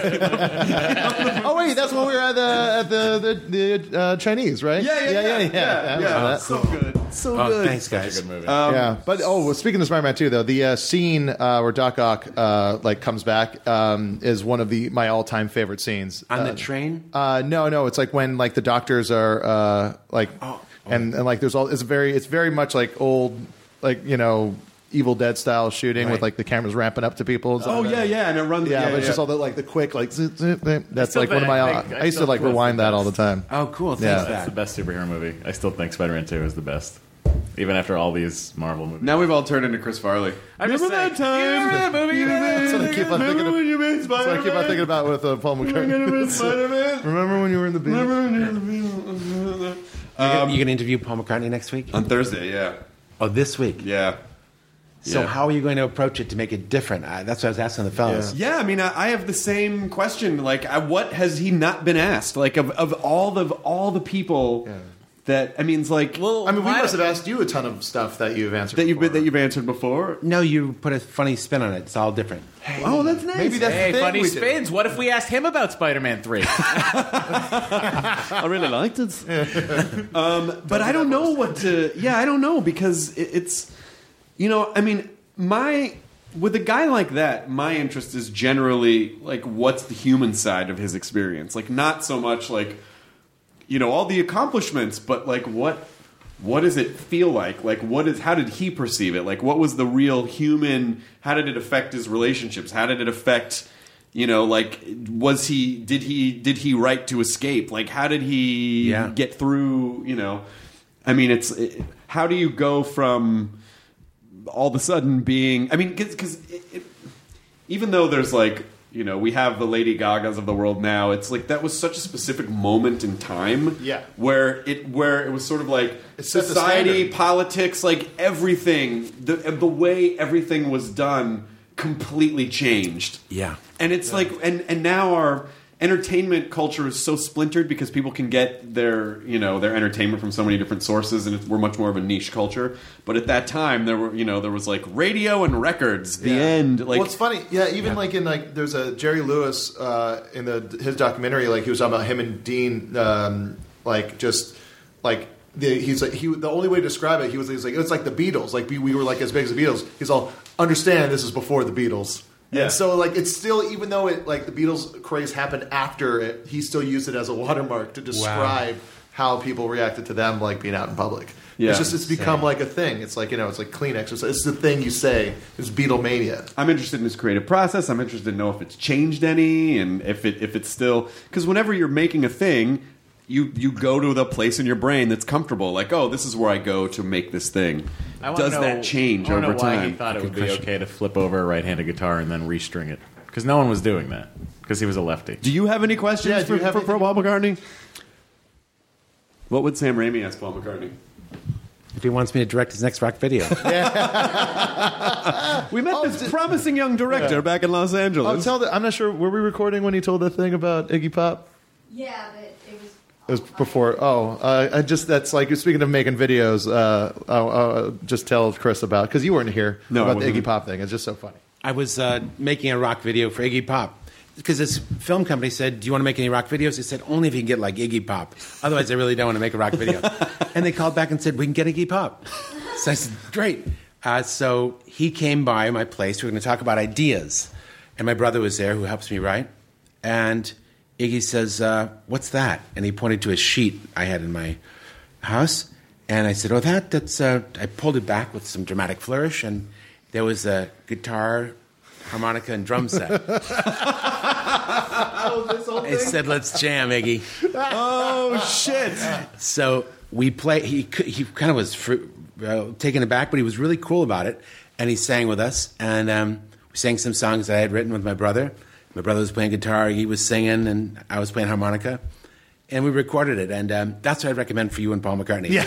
Oh wait, that's when we were at the at the the, the uh, Chinese, right? yeah, yeah, yeah, yeah. I remember yeah. that. So good. so Oh, good. thanks, guys. Good movie. Um, yeah, but oh, well, speaking of Spider-Man two, though, the uh, scene uh, where Doc Ock uh, like comes back um, is one of the my all-time favorite scenes. On uh, the train? Uh, no, no, it's like when like the doctors are uh, like, Oh, oh. and and like there's all it's very it's very much like old like you know Evil Dead style shooting Right. with like the cameras ramping up to people. And stuff Oh like yeah, that. yeah, and it runs. Yeah, Yeah, but it's yeah. just all the like the quick like zzz, zzz, zzz. That's still like one of my. think- I I used to still like think it's rewind the that all the best. time. Oh, cool. Thanks Yeah. for That's that. the best superhero movie. I still think Spider-Man two is the best, even after all these Marvel movies. Now we've all turned into Chris Farley. I'm just Remember that saying, time? you remember that movie? That's what I keep on thinking. Remember Of, when you made that's what I keep on Spider-Man? thinking about with uh, Paul McCartney. Remember Spider-Man? Remember when you were in the beach? Remember when you were in the Beatles? You're going to interview Paul McCartney next week? On Thursday, yeah, Oh, this week. yeah. So Yeah. how are you going to approach it to make it different? Uh, that's what I was asking the fellas. Yeah, I mean, I, I have the same question. Like, I, what has he not been asked? Like, of, of all the of all the people that I mean, it's like Well, I mean, we why- must have asked you a ton of stuff that you've answered. that you've before. been, that you've answered before. No, you put a funny spin on it. It's all different. Oh, that's nice. Maybe that's Hey, the thing funny we did. spins. What if we asked him about Spider-Man three? I really liked it. um, but I don't know what to. Yeah, I don't know because it, it's, you know, I mean, my with a guy like that, my interest is generally like what's the human side of his experience. Like not so much like, you know, all the accomplishments, but like what. What does it feel like? Like, what is? How did he perceive it? Like, what was the real human? How did it affect his relationships? How did it affect, you know, like, was he? Did he? Did he write to escape? Like, how did he Yeah. get through? You know, I mean, it's it, how do you go from all of a sudden being? I mean, because it, it, even though there's like. You know, we have the Lady Gagas of the world now. It's like that was such a specific moment in time, Yeah. where it where it was sort of like It set the society, standard. politics, like everything, the the way everything was done completely changed. Yeah. And it's like and and now our entertainment culture is so splintered because people can get their, you know, their entertainment from so many different sources and it's, we're much more of a niche culture. But at that time there were, you know, there was like radio and records, the Yeah. end, like well, it's funny. Yeah, even like in like there's a Jerry Lewis uh, in the his documentary. Like he was talking about him and Dean, um, like just like the, he's like he. The only way to describe it, he was, he was like it was like the Beatles. Like we, we were like as big as the Beatles. He's all understand this is before the Beatles. Yeah. And so like it's still even though it like the Beatles craze happened after it, he still used it as a watermark to describe how people reacted to them like being out in public. Yeah. It's just it's become like a thing. It's like you know it's like Kleenex. It's, it's the thing you say. It's Beatlemania. I'm interested in his creative process. I'm interested to know if it's changed any, and if it if it's still because whenever you're making a thing, you you go to the place in your brain that's comfortable. Like, oh, this is where I go to make this thing. I wanna Does know- that change I wanna over know why time? he thought it would Good be question. okay to flip over a right-handed guitar and then restring it because no one was doing that because he was a lefty. Do you have any questions Yeah, do for, you have for, for anything- Paul McCartney? What would Sam Raimi ask Paul McCartney? If he wants me to direct his next rock video. We met this promising young director Yeah. back in Los Oh, Angeles. tell the, I'm not sure. Were we recording when he told the thing about Iggy Pop? Yeah, but it was. It was before. Oh, uh, I just that's like speaking of making videos. Uh, I'll, I'll just tell Chris about because you weren't here No, I about the wasn't. Iggy Pop thing. It's just so funny. I was uh, making a rock video for Iggy Pop. Because this film company said, do you want to make any rock videos? He said, only if you can get like Iggy Pop. Otherwise, I really don't want to make a rock video. And they called back and said, we can get Iggy Pop. So I said, great. Uh, so he came by my place. We were going to talk about ideas. And my brother was there who helps me write. And Iggy says, uh, what's that? And he pointed to a sheet I had in my house. And I said, oh, that, that's, uh, I pulled it back with some dramatic flourish. And there was a guitar, harmonica, and drum set. I said, let's jam, Iggy. Oh shit! So we play. He he kind of was fr- uh, taken aback, but he was really cool about it, and he sang with us. And um, we sang some songs that I had written with my brother. My brother was playing guitar, he was singing, and I was playing harmonica. And we recorded it, and um, that's what I'd recommend for you and Paul McCartney. Yeah.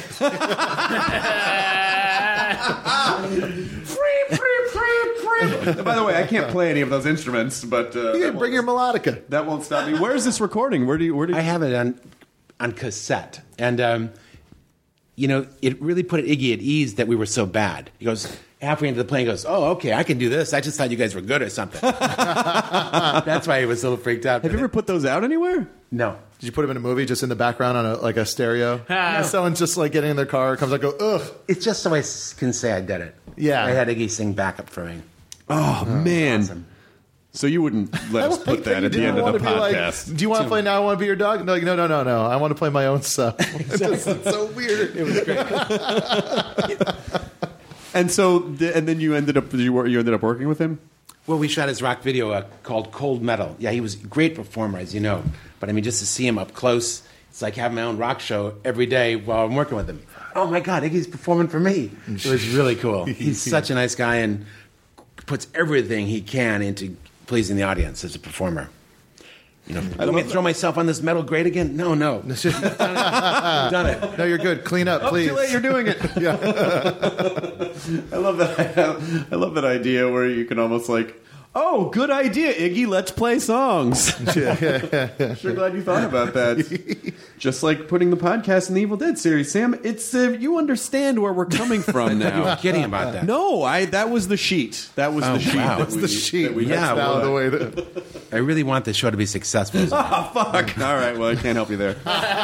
By the way, I can't play any of those instruments, but uh, You that can bring your won't- melodica. that won't stop me. Where is this recording? Where do you? Where do you? I have it on on cassette, and um, you know, it really put Iggy at ease that we were so bad. He goes halfway into the plane, he goes, "Oh, okay, I can do this. I just thought you guys were good or something." That's why he was a little freaked out. Have you ever put those out anywhere? No. Did you put them in a movie just in the background on a, like a stereo? Ah. And someone's just like getting in their car, comes like, go, ugh. It's just so I s- can say I did it. Yeah. I had Iggy sing backup for me. Oh, man. Awesome. So you wouldn't let us put that at the end of the podcast. Do you want to play Now I Want to Be Your Dog? No, like, no, no, no, no. I want to play my own stuff. It's just it's so weird. It was great. And so, th- and then you ended up you, were, you ended up working with him. Well, we shot his rock video uh, called Cold Metal. Yeah, he was a great performer, as you know. But I mean, just to see him up close, it's like having my own rock show every day while I'm working with him. Oh my God, Iggy's performing for me. It was really cool. He's such a nice guy and puts everything he can into pleasing the audience as a performer. You know, let me throw myself on this metal grate again? No, no. I've done it. I've done it. No, you're good. Clean up, please. Oh, too late, you're doing it. Yeah. I love that. I love that idea where you can almost like, oh, good idea, Iggy. Let's play songs. Sure glad you thought about that. Just like putting the podcast in the Evil Dead series, Sam. It's uh, you understand where we're coming from now. You were kidding about that. No, I. That was the sheet. That was Oh, the sheet. wow. That That's we, the sheet. that we Yeah, That's now well, the way that... I really want this show to be successful. Oh, fuck. All right. Well, I can't help you there.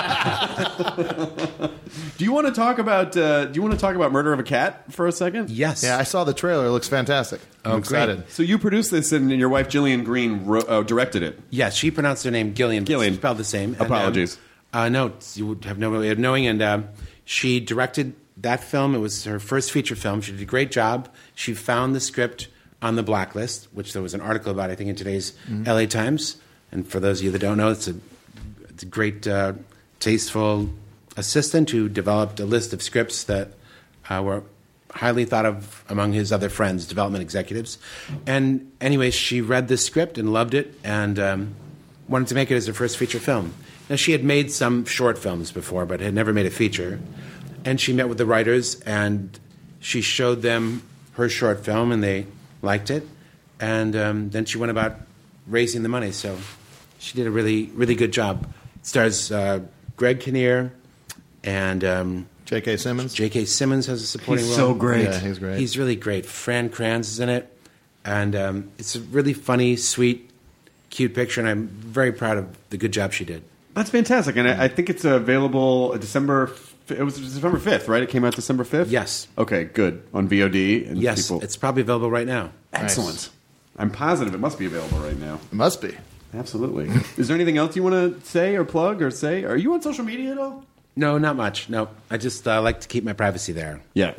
Do you want to talk about? Uh, do you want to talk about Murder of a Cat for a second? Yes. Yeah, I saw the trailer. It looks fantastic. I'm Oh, excited. great. So you produced this, and your wife Gillian Green wrote, uh, directed it. Yes, she pronounced her name Gillian. but Gillian. it's spelled the same. And, um, Apologies. uh, no, you would have no way of knowing. And um, she directed that film. It was her first feature film. She did a great job. She found the script on the Blacklist, which there was an article about, I think, in today's Mm-hmm. L A Times. And for those of you that don't know, it's a, it's a great, uh, tasteful assistant who developed a list of scripts that uh, were highly thought of among his other friends, development executives. And anyway, she read the script and loved it and um, wanted to make it as her first feature film. Now, she had made some short films before, but had never made a feature. And she met with the writers, and she showed them her short film, and they liked it. And um, then she went about raising the money. So she did a really, really good job. It stars uh, Greg Kinnear and... Um, J K. Simmons? J K. Simmons has a supporting He's role. so great. Yeah, he's great. He's really great. Fran Kranz is in it. And um, it's a really funny, sweet, cute picture, and I'm very proud of the good job she did. That's fantastic, and I, I think it's available December. f- It was December fifth, right? It came out December fifth. Yes. Okay, good on V O D. And Yes, people... it's probably available right now. excellent. I'm positive it must be available right now. It must be. Absolutely. Is there anything else you want to say or plug or say? Are you on social media at all? No, not much. No, I just uh, like to keep my privacy there. Yeah.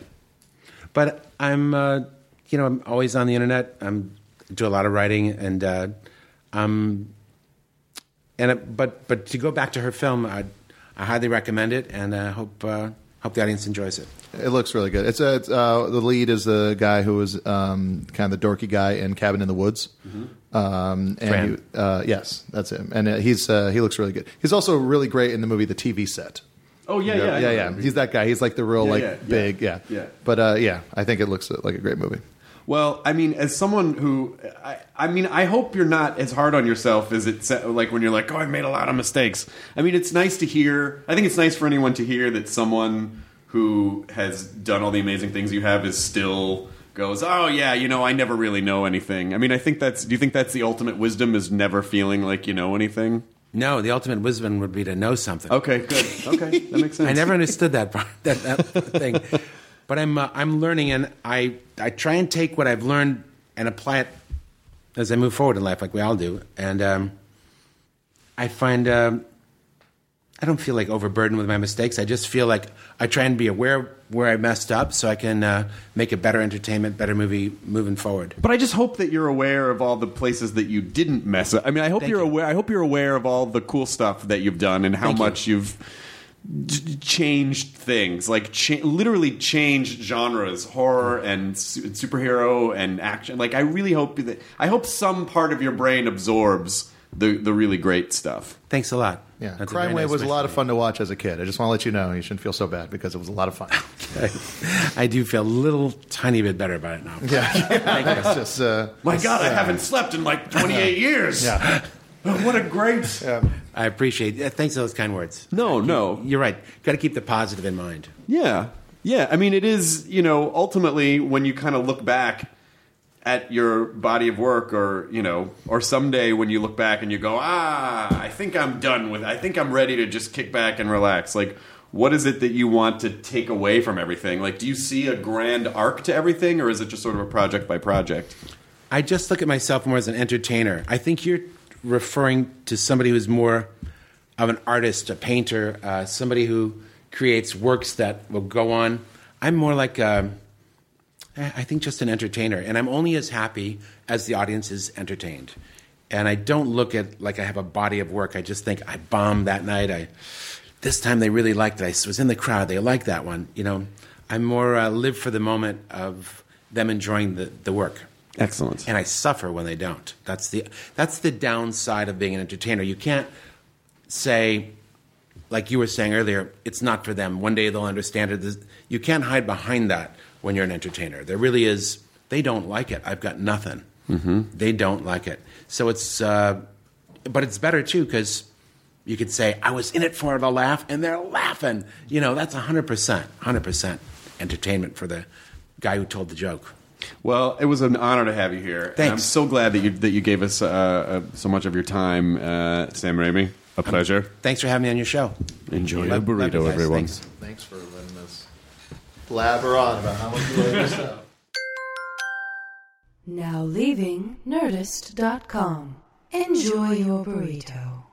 But I'm, uh, you know, I'm always on the internet. I'm do a lot of writing, and uh, um, and it, but but to go back to her film, I, I highly recommend it, and I hope uh, hope the audience enjoys it. It looks really good. It's, a, it's uh, the lead is the guy who was um, kind of the dorky guy in Cabin in the Woods. Mm-hmm. Um, and Fran. he, uh, yes, that's him. And uh, he's uh, he looks really good. He's also really great in the movie The T V Set. Oh yeah, You know? yeah, I yeah, know yeah. that. He's that guy. He's like the real Yeah, like yeah, yeah. big, yeah, Yeah. But uh, yeah, I think it looks like a great movie. Well, I mean, as someone who, I, I mean, I hope you're not as hard on yourself as it sa- like when you're like, oh, I've made a lot of mistakes. I mean, it's nice to hear. I think it's nice for anyone to hear that someone who has done all the amazing things you have is still goes, oh yeah, you know, I never really know anything. I mean, I think that's. Do you think that's the ultimate wisdom? Is never feeling like you know anything? No, the ultimate wisdom would be to know something. Okay, good. Okay, that makes sense. I never understood that part, that, that thing, but I'm uh, I'm learning, and I I try and take what I've learned and apply it as I move forward in life, like we all do. And um, I find um, I don't feel like overburdened with my mistakes. I just feel like I try and be aware where I messed up, so I can uh, make a better entertainment, better movie moving forward. But I just hope that you're aware of all the places that you didn't mess up. I mean, I hope Thank you're you. aware. I hope you're aware of all the cool stuff that you've done and how Thank you. much you've d- changed things, like cha- literally changed genres, horror and su- superhero and action. Like, I really hope that I hope some part of your brain absorbs the the really great stuff. Thanks a lot. Yeah, That's a Crime very Wave nice was a wish lot to of fun to watch as a kid. I just want to let you know you shouldn't feel so bad because it was a lot of fun. me. I do feel a little tiny bit better about it now. Yeah, it's just uh, My God, I haven't slept in like twenty-eight years. yeah. What a great. I appreciate it. Thanks for those kind words. No, no. You're right. Got to keep the positive in mind. Yeah. Yeah. I mean, it is, you know, ultimately, when you kind of look back, at your body of work, or you know, or someday when you look back and you go, ah, I think I'm done with it. I think I'm ready to just kick back and relax. Like, what is it that you want to take away from everything? Like, do you see a grand arc to everything, or is it just sort of a project by project? I just look at myself more as an entertainer. I think you're referring to somebody who's more of an artist, a painter, uh, somebody who creates works that will go on. I'm more like, a, I think, just an entertainer. And I'm only as happy as the audience is entertained. And I don't look at like I have a body of work. I just think I bombed that night. I this time they really liked it. I was in the crowd. They liked that one. You know, I'm more uh, live for the moment of them enjoying the, the work. Excellent. And I suffer when they don't. That's the that's the downside of being an entertainer. You can't say, like you were saying earlier, it's not for them. One day they'll understand it. You can't hide behind that when you're an entertainer. There really is, they don't like it. I've got nothing. Mm-hmm. They don't like it. So it's, uh, but it's better too, because you could say, I was in it for the laugh, and they're laughing. You know, that's one hundred percent, one hundred percent entertainment for the guy who told the joke. Well, it was an honor to have you here. Thanks. And I'm so glad that you that you gave us uh, uh, so much of your time, uh, Sam Raimi. A pleasure. Um, thanks for having me on your show. Enjoy Love- your burrito, love you guys. everyone. Thanks. Thanks for letting us blabber on about how much you like this stuff. Now leaving Nerdist dot com. Enjoy your burrito.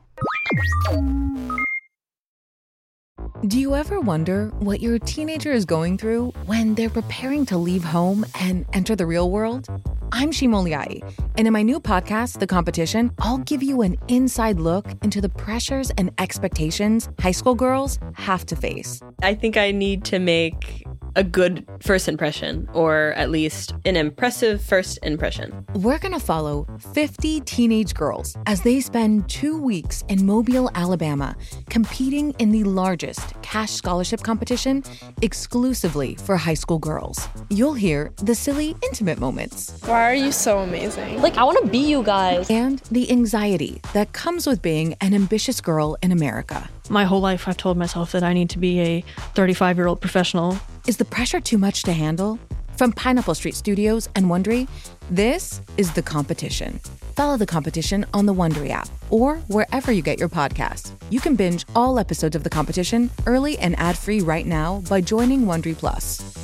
Do you ever wonder what your teenager is going through when they're preparing to leave home and enter the real world? I'm Shimoliai, and in my new podcast, The Competition, I'll give you an inside look into the pressures and expectations high school girls have to face. I think I need to make a good first impression, or at least an impressive first impression. We're going to follow fifty teenage girls as they spend two weeks in Mobile, Alabama, competing in the largest cash scholarship competition exclusively for high school girls. You'll hear the silly, intimate moments. Why are you so amazing? Like, I want to be you guys. And the anxiety that comes with being an ambitious girl in America. My whole life, I've told myself that I need to be a thirty-five-year-old professional. Is the pressure too much to handle? From Pineapple Street Studios and Wondery, this is The Competition. Follow The Competition on the Wondery app or wherever you get your podcasts. You can binge all episodes of The Competition early and ad-free right now by joining Wondery Plus.